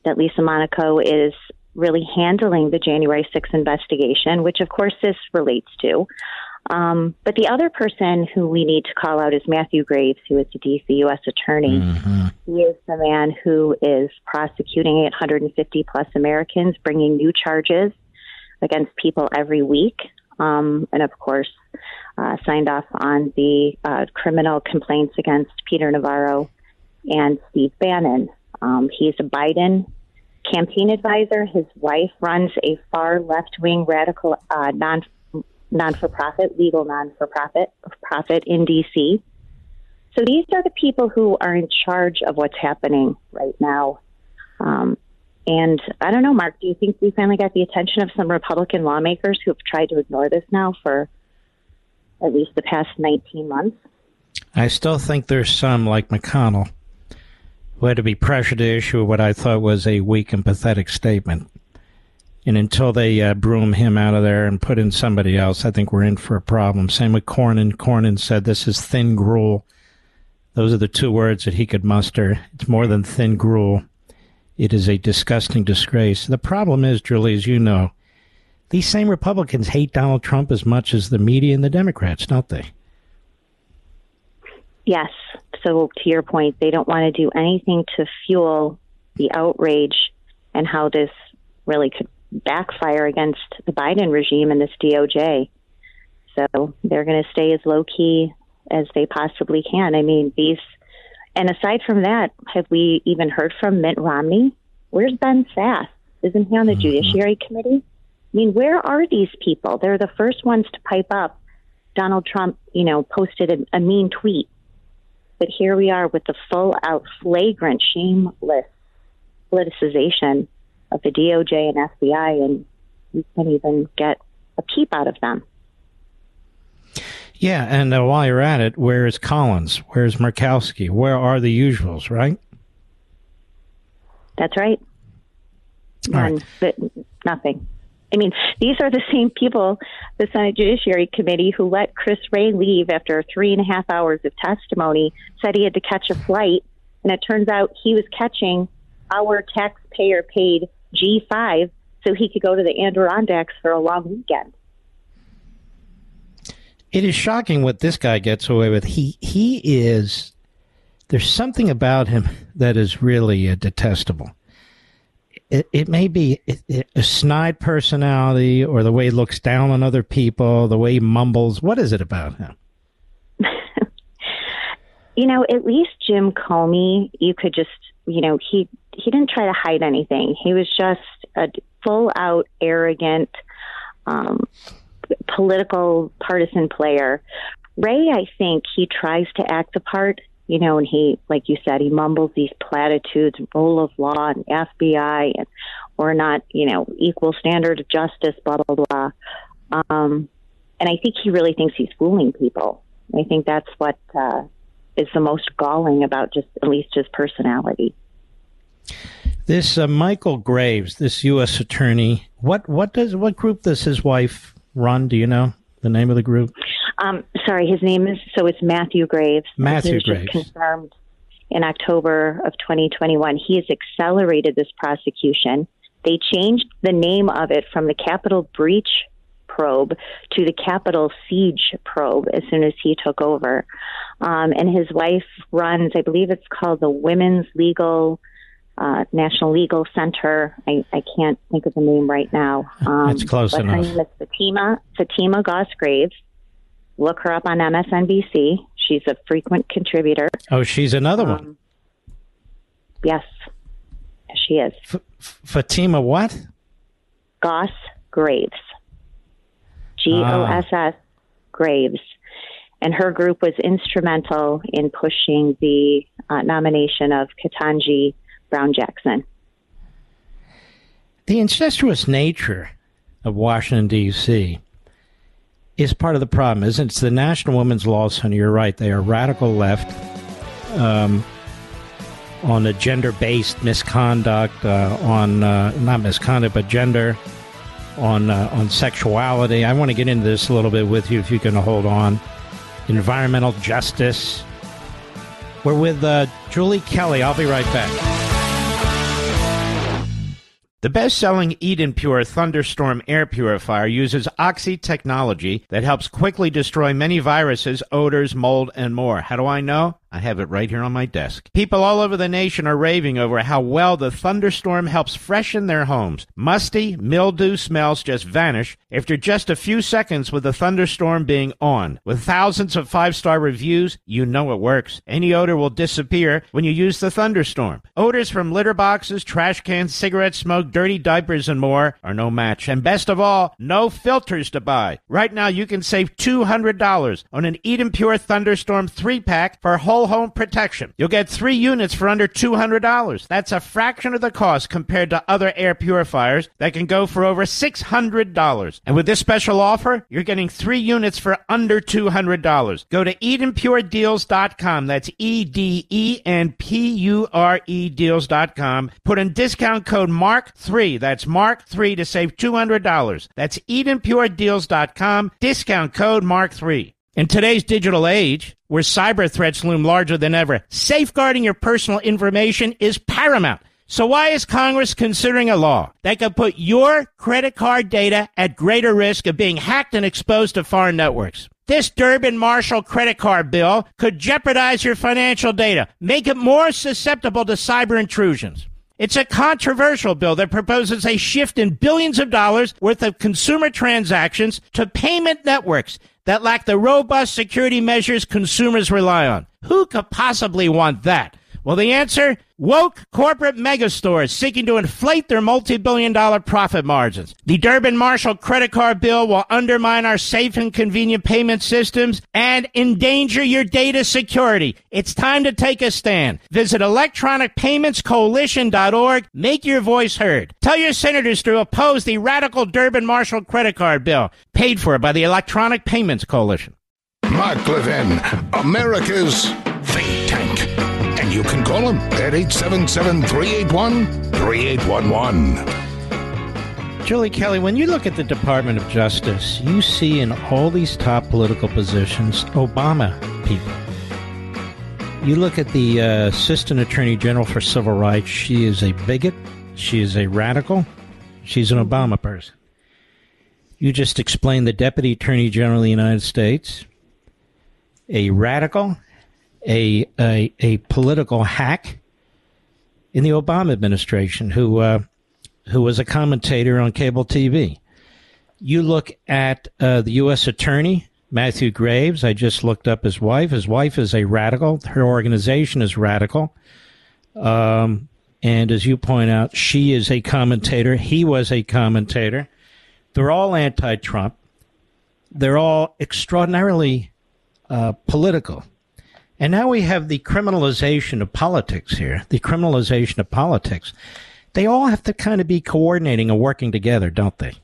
that Lisa Monaco is really handling the January sixth investigation, which of course this relates to. Um, but the other person who we need to call out is Matthew Graves, who is the D C U S attorney. Mm-hmm. He is the man who is prosecuting eight hundred fifty plus Americans, bringing new charges against people every week. Um, and of course, uh, signed off on the uh, criminal complaints against Peter Navarro and Steve Bannon. Um, he's a Biden campaign advisor. His wife runs a far left-wing radical uh, non non-for-profit, legal non-for-profit profit in D C. So these are the people who are in charge of what's happening right now. Um, and I don't know, Mark, do you think we finally got the attention of some Republican lawmakers who have tried to ignore this now for at least the past nineteen months? I still think there's some, like McConnell, who had to be pressured to issue what I thought was a weak and pathetic statement. And until they uh, broom him out of there and put in somebody else, I think we're in for a problem. Same with Cornyn. Cornyn said this is thin gruel. Those are the two words that he could muster. It's more than thin gruel. It is a disgusting disgrace. The problem is, Julie, as you know, these same Republicans hate Donald Trump as much as the media and the Democrats, don't they? Yes. So to your point, they don't want to do anything to fuel the outrage and how this really could backfire against the Biden regime and this D O J. So they're going to stay as low-key as they possibly can. I mean, these... And aside from that, have we even heard from Mitt Romney? Where's Ben Sasse? Isn't he on the mm-hmm. Judiciary Committee? I mean, where are these people? They're the first ones to pipe up. Donald Trump, you know, posted a, a mean tweet. But here we are with the full-out, flagrant, shameless politicization of the D O J and F B I, and we can't even get a peep out of them. Yeah, and uh, while you're at it, where is Collins? Where's Murkowski? Where are the usuals, right? That's right. All right. And, but nothing. I mean, these are the same people, the Senate Judiciary Committee, who let Chris Wray leave after three and a half hours of testimony, said he had to catch a flight, and it turns out he was catching our taxpayer-paid G five so he could go to the Adirondacks for a long weekend. It is shocking what this guy gets away with. He he is, there's something about him that is really uh, detestable. It, it may be a snide personality or the way he looks down on other people, the way he mumbles. What is it about him? You know, at least Jim Comey, you could just, you know, he, he didn't try to hide anything. He was just a full-out, arrogant, um, political partisan player. Ray, I think he tries to act the part, you know, and he, like you said, he mumbles these platitudes, rule of law and F B I, and we're not, you know, equal standard of justice, blah, blah, blah. Um, and I think he really thinks he's fooling people. I think that's what uh, is the most galling about just at least his personality. This uh, Michael Graves, this U S attorney, what, what does what group does his wife run? Do you know the name of the group? Um, sorry, his name is, so it's Matthew Graves. Matthew he was Graves. Just confirmed in October of twenty twenty-one. He has accelerated this prosecution. They changed the name of it from the Capitol Breach Probe to the Capitol Siege Probe as soon as he took over. Um, and his wife runs, I believe it's called the Women's Legal Uh, National Legal Center. I, I can't think of the name right now. Um, That's close but enough. Her name is Fatima, Fatima Goss Graves. Look her up on M S N B C. She's a frequent contributor. Oh, she's another um, one. Yes, she is. F- Fatima what? Goss Graves. G O S S Graves. And her group was instrumental in pushing the uh, nomination of Ketanji Brown Jackson. The incestuous nature of Washington, D C is part of the problem, isn't it? It's the National Women's Law Center. You're right. They are radical left um, on a gender-based misconduct, uh, on uh, not misconduct, but gender, on, uh, on sexuality. I want to get into this a little bit with you if you can hold on. Environmental justice. We're with uh, Julie Kelly. I'll be right back. The best-selling Eden Pure Thunderstorm air purifier uses Oxy technology that helps quickly destroy many viruses, odors, mold, and more. How do I know? I have it right here on my desk. People all over the nation are raving over how well the Thunderstorm helps freshen their homes. Musty, mildew smells just vanish after just a few seconds with the Thunderstorm being on. With thousands of five-star reviews, you know it works. Any odor will disappear when you use the Thunderstorm. Odors from litter boxes, trash cans, cigarette smoke, dirty diapers, and more are no match. And best of all, no filters to buy. Right now, you can save two hundred dollars on an Eden Pure Thunderstorm three-pack for whole home protection. You'll get three units for under two hundred dollars. That's a fraction of the cost compared to other air purifiers that can go for over six hundred dollars. And with this special offer, you're getting three units for under two hundred dollars. Go to eden pure deals dot com. That's E D E N P U R E deals dot com. Put in discount code mark three. That's mark three to save two hundred dollars. That's eden pure deals dot com. Discount code mark three. In today's digital age, where cyber threats loom larger than ever, safeguarding your personal information is paramount. So why is Congress considering a law that could put your credit card data at greater risk of being hacked and exposed to foreign networks? This Durbin-Marshall credit card bill could jeopardize your financial data, make it more susceptible to cyber intrusions. It's a controversial bill that proposes a shift in billions of dollars worth of consumer transactions to payment networks that lack the robust security measures consumers rely on. Who could possibly want that? Well, the answer? Woke corporate megastores seeking to inflate their multi-billion dollar profit margins. The Durbin-Marshall credit card bill will undermine our safe and convenient payment systems and endanger your data security. It's time to take a stand. Visit electronic payments coalition dot org. Make your voice heard. Tell your senators to oppose the radical Durbin-Marshall credit card bill, paid for by the Electronic Payments Coalition. Mark Levin, America's think tank. And you can call him at eight seven seven, three eight one, three eight one one. Julie Kelly, when you look at the Department of Justice, you see in all these top political positions Obama people. You look at the uh, Assistant Attorney General for Civil Rights, she is a bigot, she is a radical, she's an Obama person. You just explained the Deputy Attorney General of the United States, a radical, A, a a political hack in the Obama administration who uh, who was a commentator on cable T V. You look at uh, the U S Attorney, Matthew Graves. I just looked up his wife. His wife is a radical. Her organization is radical. Um, and as you point out, she is a commentator. He was a commentator. They're all anti-Trump. They're all extraordinarily uh, political. And now we have the criminalization of politics here, the criminalization of politics. They all have to kind of be coordinating and working together, don't they?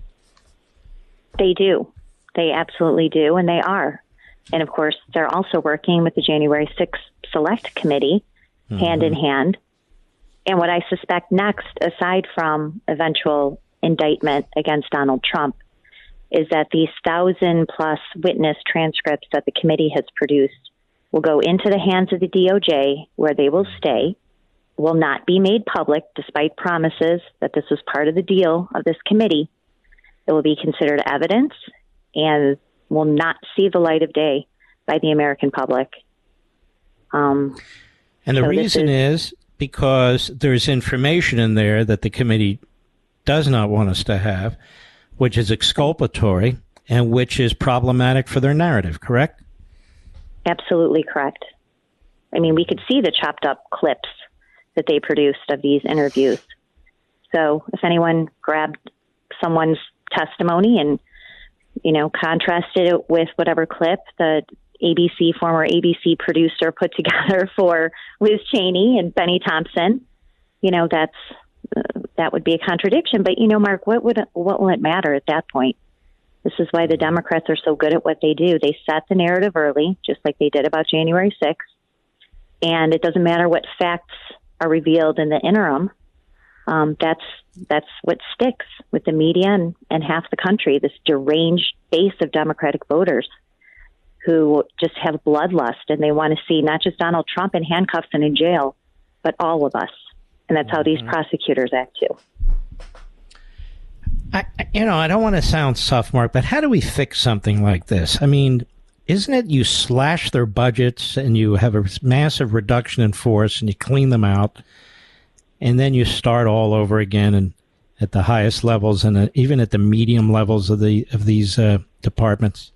They do. They absolutely do, and they are. And, of course, they're also working with the January sixth Select Committee, mm-hmm. hand in hand. And what I suspect next, aside from eventual indictment against Donald Trump, is that these thousand-plus witness transcripts that the committee has produced will go into the hands of the D O J, where they will stay, will not be made public, despite promises that this was part of the deal of this committee. It will be considered evidence and will not see the light of day by the American public. Um, and the so reason is, is because there's information in there that the committee does not want us to have, which is exculpatory and which is problematic for their narrative, correct? Absolutely correct. I mean, we could see the chopped up clips that they produced of these interviews. So if anyone grabbed someone's testimony and, you know, contrasted it with whatever clip the A B C, former A B C producer put together for Liz Cheney and Benny Thompson, you know, that's, uh, that would be a contradiction. But, you know, Mark, what would, what will it matter at that point? This is why the Democrats are so good at what they do. They set the narrative early, just like they did about January sixth. And it doesn't matter what facts are revealed in the interim. Um, that's that's what sticks with the media and, and half the country, this deranged base of Democratic voters who just have bloodlust and they want to see not just Donald Trump in handcuffs and in jail, but all of us. And that's how these prosecutors act too. I, you know, I don't want to sound soft, Mark, but how do we fix something like this? I mean, isn't it you slash their budgets and you have a massive reduction in force and you clean them out, and then you start all over again and at the highest levels and uh, even at the medium levels of the of these uh, departments?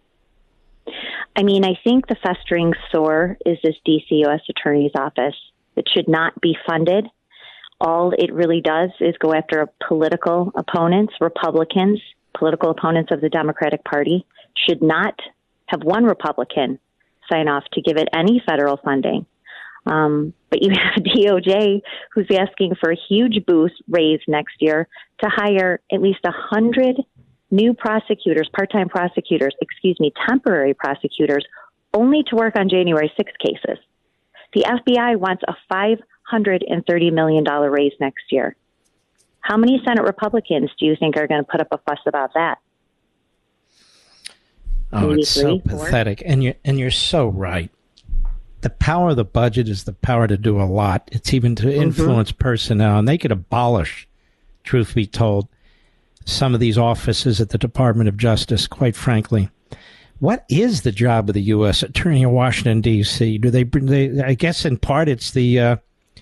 I mean, I think the festering sore is this D C U S Attorney's Office that should not be funded. All it really does is go after political opponents, Republicans, political opponents of the Democratic Party. Should not have one Republican sign off to give it any federal funding. Um, but you have D O J who's asking for a huge boost raise next year to hire at least one hundred new prosecutors, part-time prosecutors, excuse me, temporary prosecutors, only to work on January sixth cases. The F B I wants a five hundred thirty million dollars raise next year. How many Senate Republicans do you think are going to put up a fuss about that? Oh, Maybe it's so three, four? pathetic. And you're, and you're so right. The power of the budget is the power to do a lot. It's even to influence mm-hmm. personnel. And they could abolish, truth be told, some of these offices at the Department of Justice, quite frankly. What is the job of the U S Attorney in Washington, D C? Do they, they I guess in part it's the, uh,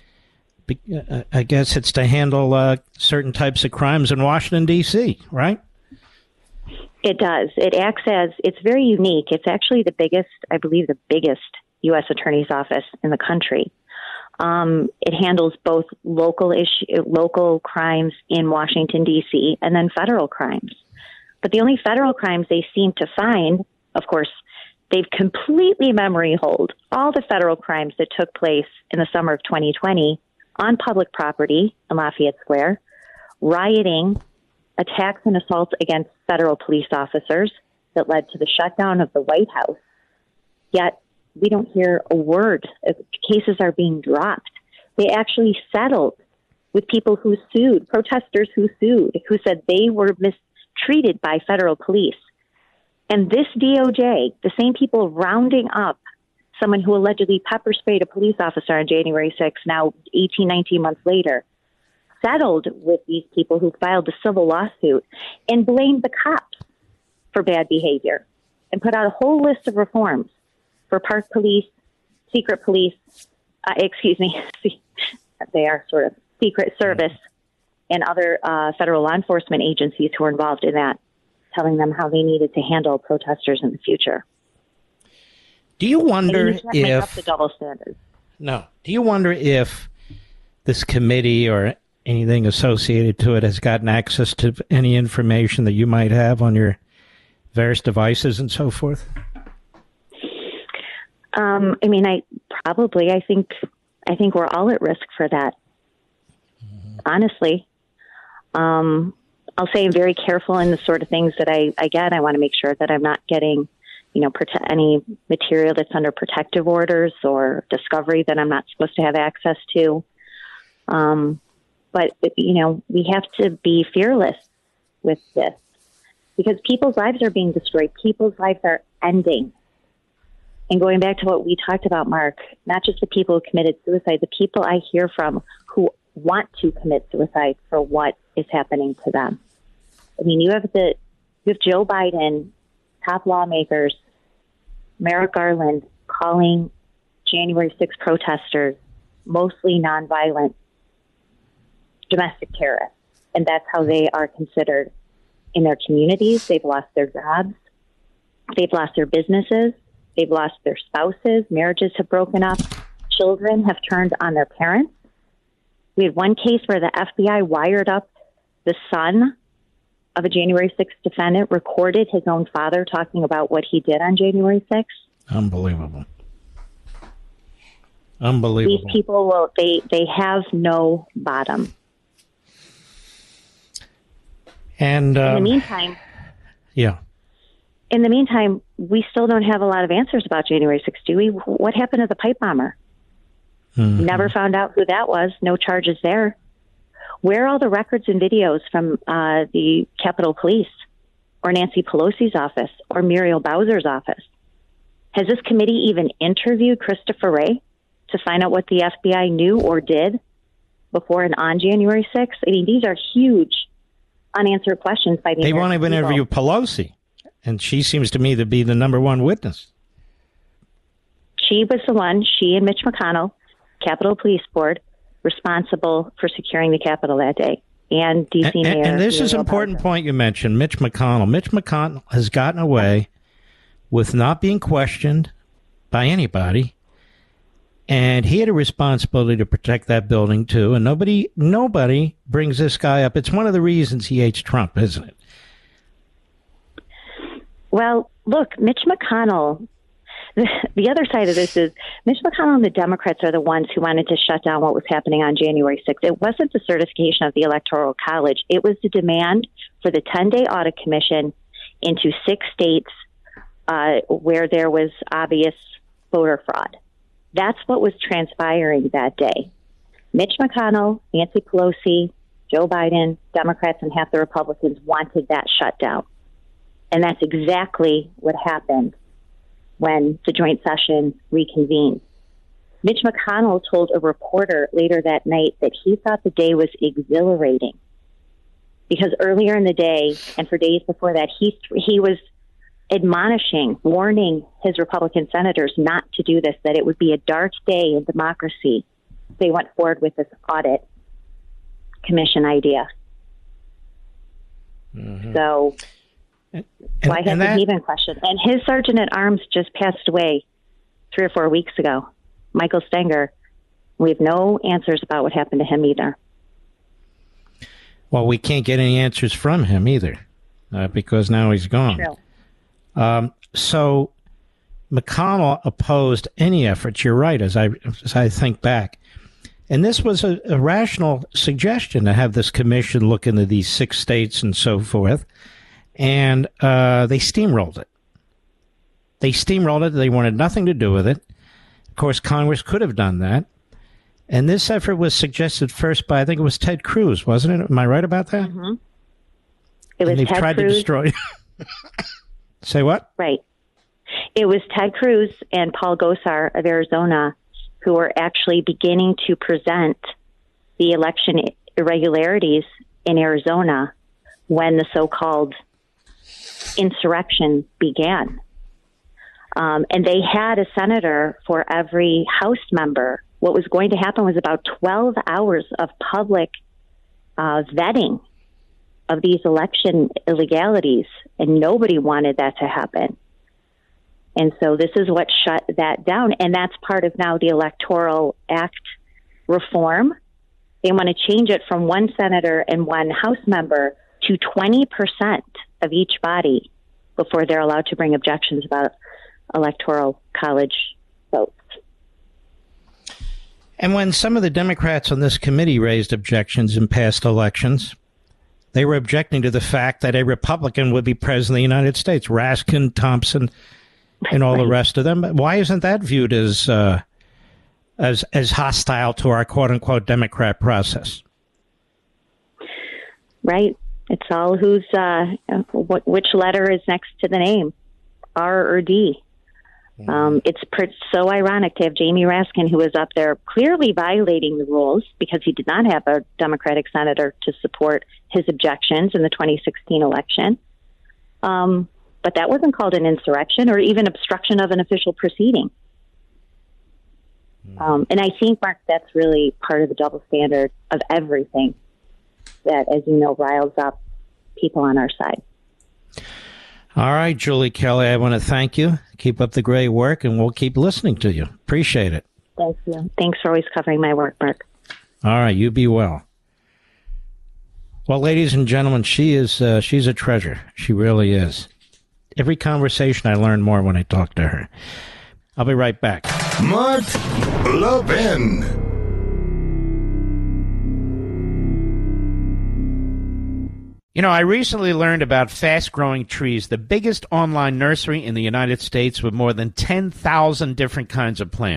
I guess it's to handle uh, certain types of crimes in Washington, D C, right? It does. It acts as, it's very unique. It's actually the biggest, I believe, the biggest U S Attorney's Office in the country. Um, it handles both local issue, local crimes in Washington, D C, and then federal crimes. But the only federal crimes they seem to find, of course, they've completely memory holed all the federal crimes that took place in the summer of twenty twenty on public property in Lafayette Square, rioting, attacks and assaults against federal police officers that led to the shutdown of the White House. Yet we don't hear a word. Cases are being dropped. They actually settled with people who sued, protesters who sued, who said they were mistreated by federal police. And this D O J, the same people rounding up someone who allegedly pepper sprayed a police officer on January sixth, now eighteen, nineteen months later, settled with these people who filed a civil lawsuit and blamed the cops for bad behavior and put out a whole list of reforms for park police, secret police, uh, excuse me, they are sort of secret service and other uh, federal law enforcement agencies who are involved in that, telling them how they needed to handle protesters in the future. Do you wonder you can't make up if the double standards? No. Do you wonder if this committee or anything associated to it has gotten access to any information that you might have on your various devices and so forth? Um, I mean, I probably. I think. I think we're all at risk for that. Mm-hmm. Honestly, um, I'll say I'm very careful in the sort of things that I, I get. I want to make sure that I'm not getting, you know, prote- any material that's under protective orders or discovery that I'm not supposed to have access to. Um, but, you know, we have to be fearless with this because people's lives are being destroyed. People's lives are ending. And going back to what we talked about, Mark, not just the people who committed suicide, the people I hear from who want to commit suicide for what is happening to them. I mean, you have the you have Joe Biden, top lawmakers, Merrick Garland calling January sixth protesters mostly nonviolent domestic terrorists. And that's how they are considered in their communities. They've lost their jobs. They've lost their businesses. They've lost their spouses. Marriages have broken up. Children have turned on their parents. We had one case where the F B I wired up the son of a January sixth defendant, recorded his own father talking about what he did on January sixth. Unbelievable. Unbelievable. These people, will, they, they have no bottom. And um, in the meantime, yeah. In the meantime, we still don't have a lot of answers about January sixth, do we? What happened to the pipe bomber? Mm-hmm. Never found out who that was. No charges there. Where are all the records and videos from uh, the Capitol Police or Nancy Pelosi's office or Muriel Bowser's office? Has this committee even interviewed Christopher Wray to find out what the F B I knew or did before and on January sixth? I mean, these are huge unanswered questions by the They won't even American interview people. Pelosi, and she seems to me to be the number one witness. She was the one, she and Mitch McConnell, Capitol Police Board, responsible for securing the Capitol that day. And D C And, Mayor. and, and this is an Muriel important Bowser. point you mentioned, Mitch McConnell. Mitch McConnell has gotten away with not being questioned by anybody, and he had a responsibility to protect that building too. And nobody, nobody brings this guy up. It's one of the reasons he hates Trump, isn't it? Well, look, Mitch McConnell, the, the other side of this is Mitch McConnell and the Democrats are the ones who wanted to shut down what was happening on January sixth. It wasn't the certification of the Electoral College. It was the demand for the ten-day audit commission into six states uh, where there was obvious voter fraud. That's what was transpiring that day. Mitch McConnell, Nancy Pelosi, Joe Biden, Democrats, and half the Republicans wanted that shut down. And that's exactly what happened when the joint session reconvened. Mitch McConnell told a reporter later that night that he thought the day was exhilarating because earlier in the day and for days before that, he he was admonishing, warning his Republican senators not to do this, that it would be a dark day in democracy if they went forward with this audit commission idea. Mm-hmm. So and, why and hasn't that, he been questioned? And his sergeant at arms just passed away three or four weeks ago, Michael Stenger. We have no answers about what happened to him either. Well, we can't get any answers from him either uh, because now he's gone. True. Um, so McConnell opposed any efforts. You're right, as I as I think back. And this was a, a rational suggestion to have this commission look into these six states and so forth. And uh, they steamrolled it. They steamrolled it. They wanted nothing to do with it. Of course, Congress could have done that. And this effort was suggested first by, I think it was Ted Cruz, wasn't it? Am I right about that? Mm-hmm. It was and they've Ted tried Cruz. to destroy. Say what? Right. It was Ted Cruz and Paul Gosar of Arizona who were actually beginning to present the election irregularities in Arizona when the so-called insurrection began. Um, and they had a senator for every House member. What was going to happen was about twelve hours of public uh, vetting of these election illegalities, and nobody wanted that to happen. And so this is what shut that down, and that's part of now the Electoral Act reform. They want to change it from one senator and one House member to twenty percent of each body before they're allowed to bring objections about Electoral College votes. And when some of the Democrats on this committee raised objections in past elections, they were objecting to the fact that a Republican would be president of the United States, Raskin, Thompson, and all right. the rest of them. Why isn't that viewed as uh, as as hostile to our quote unquote Democrat process? Right. It's all who's uh, what, which letter is next to the name, R or D. Um, it's pr- so ironic to have Jamie Raskin, who was up there clearly violating the rules because he did not have a Democratic senator to support his objections in the twenty sixteen election. Um, but that wasn't called an insurrection or even obstruction of an official proceeding. Um, and I think, Mark, that's really part of the double standard of everything that, as you know, riles up people on our side. All right, Julie Kelly, I want to thank you. Keep up the great work, and we'll keep listening to you. Appreciate it. Thank you. Thanks for always covering my work, Mark. All right, you be well. Well, ladies and gentlemen, she is uh, she's a treasure. She really is. Every conversation, I learn more when I talk to her. I'll be right back. Mark Levin. You know, I recently learned about Fast Growing Trees, the biggest online nursery in the United States with more than ten thousand different kinds of plants.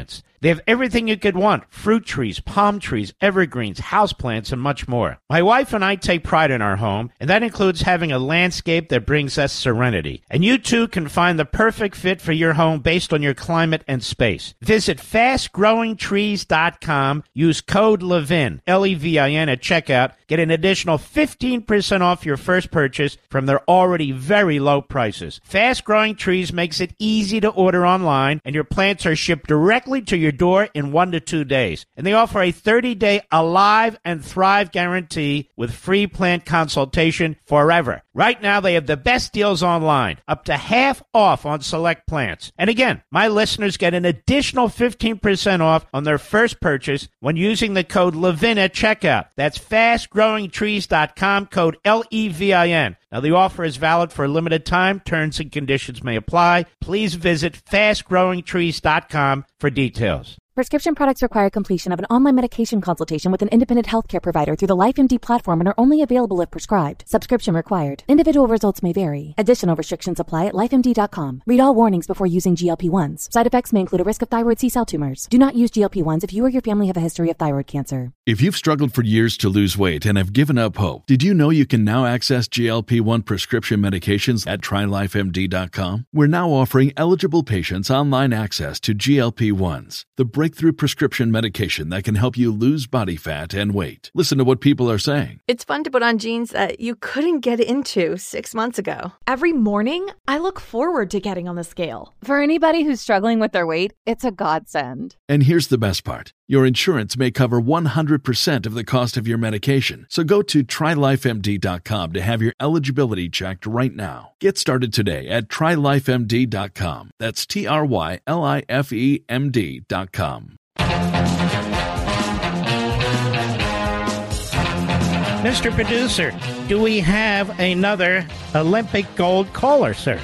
They have everything you could want: fruit trees, palm trees, evergreens, houseplants, and much more. My wife and I take pride in our home, and that includes having a landscape that brings us serenity. And you too can find the perfect fit for your home based on your climate and space. Visit fast growing trees dot com. Use code LEVIN, L E V I N, at checkout. Get an additional fifteen percent off your first purchase from their already very low prices. Fast Growing Trees makes it easy to order online, and your plants are shipped directly to your door in one to two days. And they offer a thirty-day Alive and Thrive guarantee with free plant consultation forever. Right now, they have the best deals online, up to half off on select plants. And again, my listeners get an additional fifteen percent off on their first purchase when using the code LEVIN at checkout. That's fast growing trees dot com, code L E V I N. Now, the offer is valid for a limited time. Terms and conditions may apply. Please visit fast growing trees dot com for details. Prescription products require completion of an online medication consultation with an independent healthcare provider through the LifeMD platform and are only available if prescribed. Subscription required. Individual results may vary. Additional restrictions apply at life M D dot com. Read all warnings before using G L P one s. Side effects may include a risk of thyroid C-cell tumors. Do not use G L P one s if you or your family have a history of thyroid cancer. If you've struggled for years to lose weight and have given up hope, did you know you can now access G L P one prescription medications at try life M D dot com? We're now offering eligible patients online access to G L P ones, the breakthrough prescription medication that can help you lose body fat and weight. Listen to what people are saying. It's fun to put on jeans that you couldn't get into six months ago. Every morning, I look forward to getting on the scale. For anybody who's struggling with their weight, it's a godsend. And here's the best part. Your insurance may cover one hundred percent of the cost of your medication. So go to try life M D dot com to have your eligibility checked right now. Get started today at try life M D dot com. That's T R Y L I F E M D dot com. Mister Producer, do we have another Olympic gold caller, sir?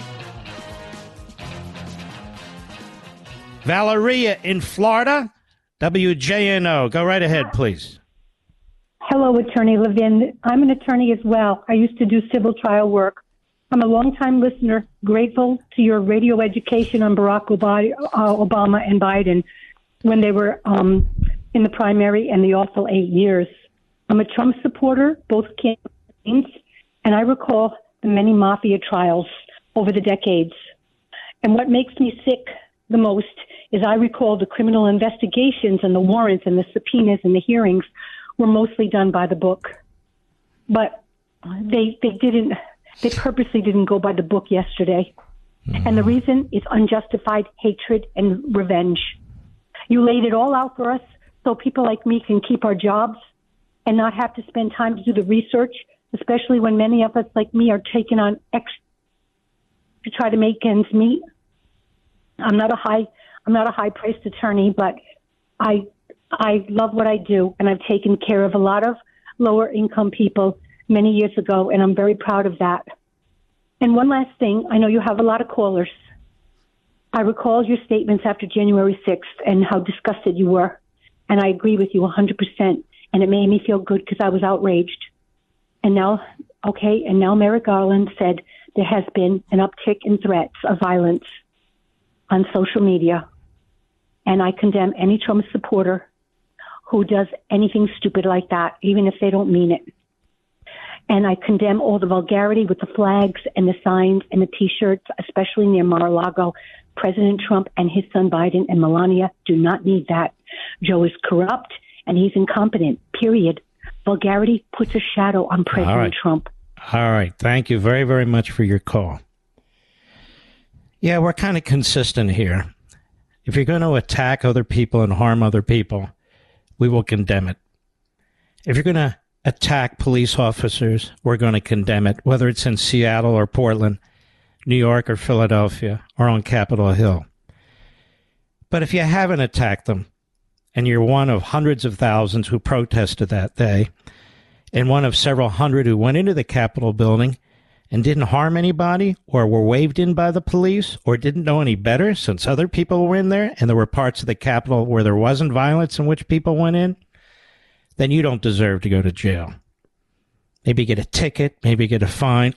Valeria in Florida, W J N O. Go right ahead, please. Hello, Attorney Levin. I'm an attorney as well. I used to do civil trial work. I'm a longtime listener, grateful to your radio education on Barack Obama and Biden when they were um, in the primary and the awful eight years. I'm a Trump supporter, both campaigns, and I recall the many mafia trials over the decades. And what makes me sick the most is I recall the criminal investigations and the warrants and the subpoenas and the hearings were mostly done by the book. But they they didn't, they purposely didn't go by the book yesterday. Mm-hmm. And the reason is unjustified hatred and revenge. You laid it all out for us so people like me can keep our jobs and not have to spend time to do the research, especially when many of us like me are taking on extra to try to make ends meet. I'm not a high, I'm not a high-priced attorney, but I, I love what I do, and I've taken care of a lot of lower-income people many years ago, and I'm very proud of that. And one last thing, I know you have a lot of callers. I recall your statements after January sixth and how disgusted you were, and I agree with you one hundred percent. And it made me feel good because I was outraged. And now, okay, and now Merrick Garland said there has been an uptick in threats of violence on social media. And I condemn any Trump supporter who does anything stupid like that, even if they don't mean it. And I condemn all the vulgarity with the flags and the signs and the T-shirts, especially near Mar-a-Lago. President Trump and his son Biden and Melania do not need that. Joe is corrupt. And he's incompetent, period. Vulgarity puts a shadow on President All right. Trump. All right. Thank you very, very much for your call. Yeah, we're kind of consistent here. If you're going to attack other people and harm other people, we will condemn it. If you're going to attack police officers, we're going to condemn it, whether it's in Seattle or Portland, New York or Philadelphia, or on Capitol Hill. But if you haven't attacked them, and you're one of hundreds of thousands who protested that day, and one of several hundred who went into the Capitol building and didn't harm anybody, or were waved in by the police, or didn't know any better since other people were in there, and there were parts of the Capitol where there wasn't violence in which people went in, then you don't deserve to go to jail. Maybe get a ticket, maybe get a fine,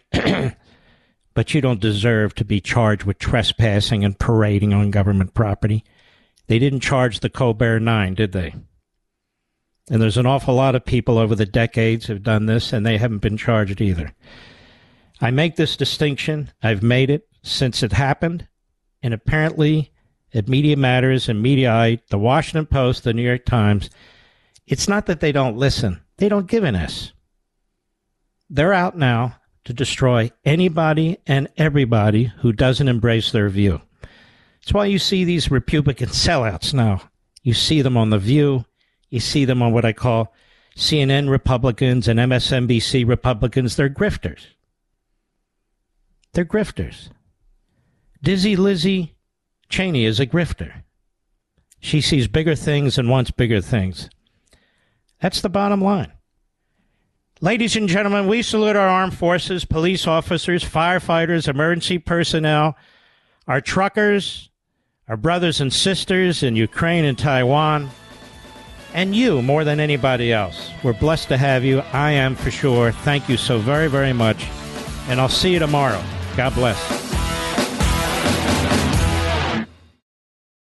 but you don't deserve to be charged with trespassing and parading on government property. They didn't charge the Colbert Nine, did they? And there's an awful lot of people over the decades who've done this, and they haven't been charged either. I make this distinction. I've made it since it happened, and apparently at Media Matters and Mediaite, the Washington Post, the New York Times, it's not that they don't listen. They don't give an S. They're out now to destroy anybody and everybody who doesn't embrace their view. That's why you see these Republican sellouts now. You see them on The View. You see them on what I call C N N Republicans and M S N B C Republicans. They're grifters. They're grifters. Dizzy Lizzie Cheney is a grifter. She sees bigger things and wants bigger things. That's the bottom line. Ladies and gentlemen, we salute our armed forces, police officers, firefighters, emergency personnel, our truckers, our brothers and sisters in Ukraine and Taiwan, and you more than anybody else. We're blessed to have you. I am for sure. Thank you so very, very much. And I'll see you tomorrow. God bless.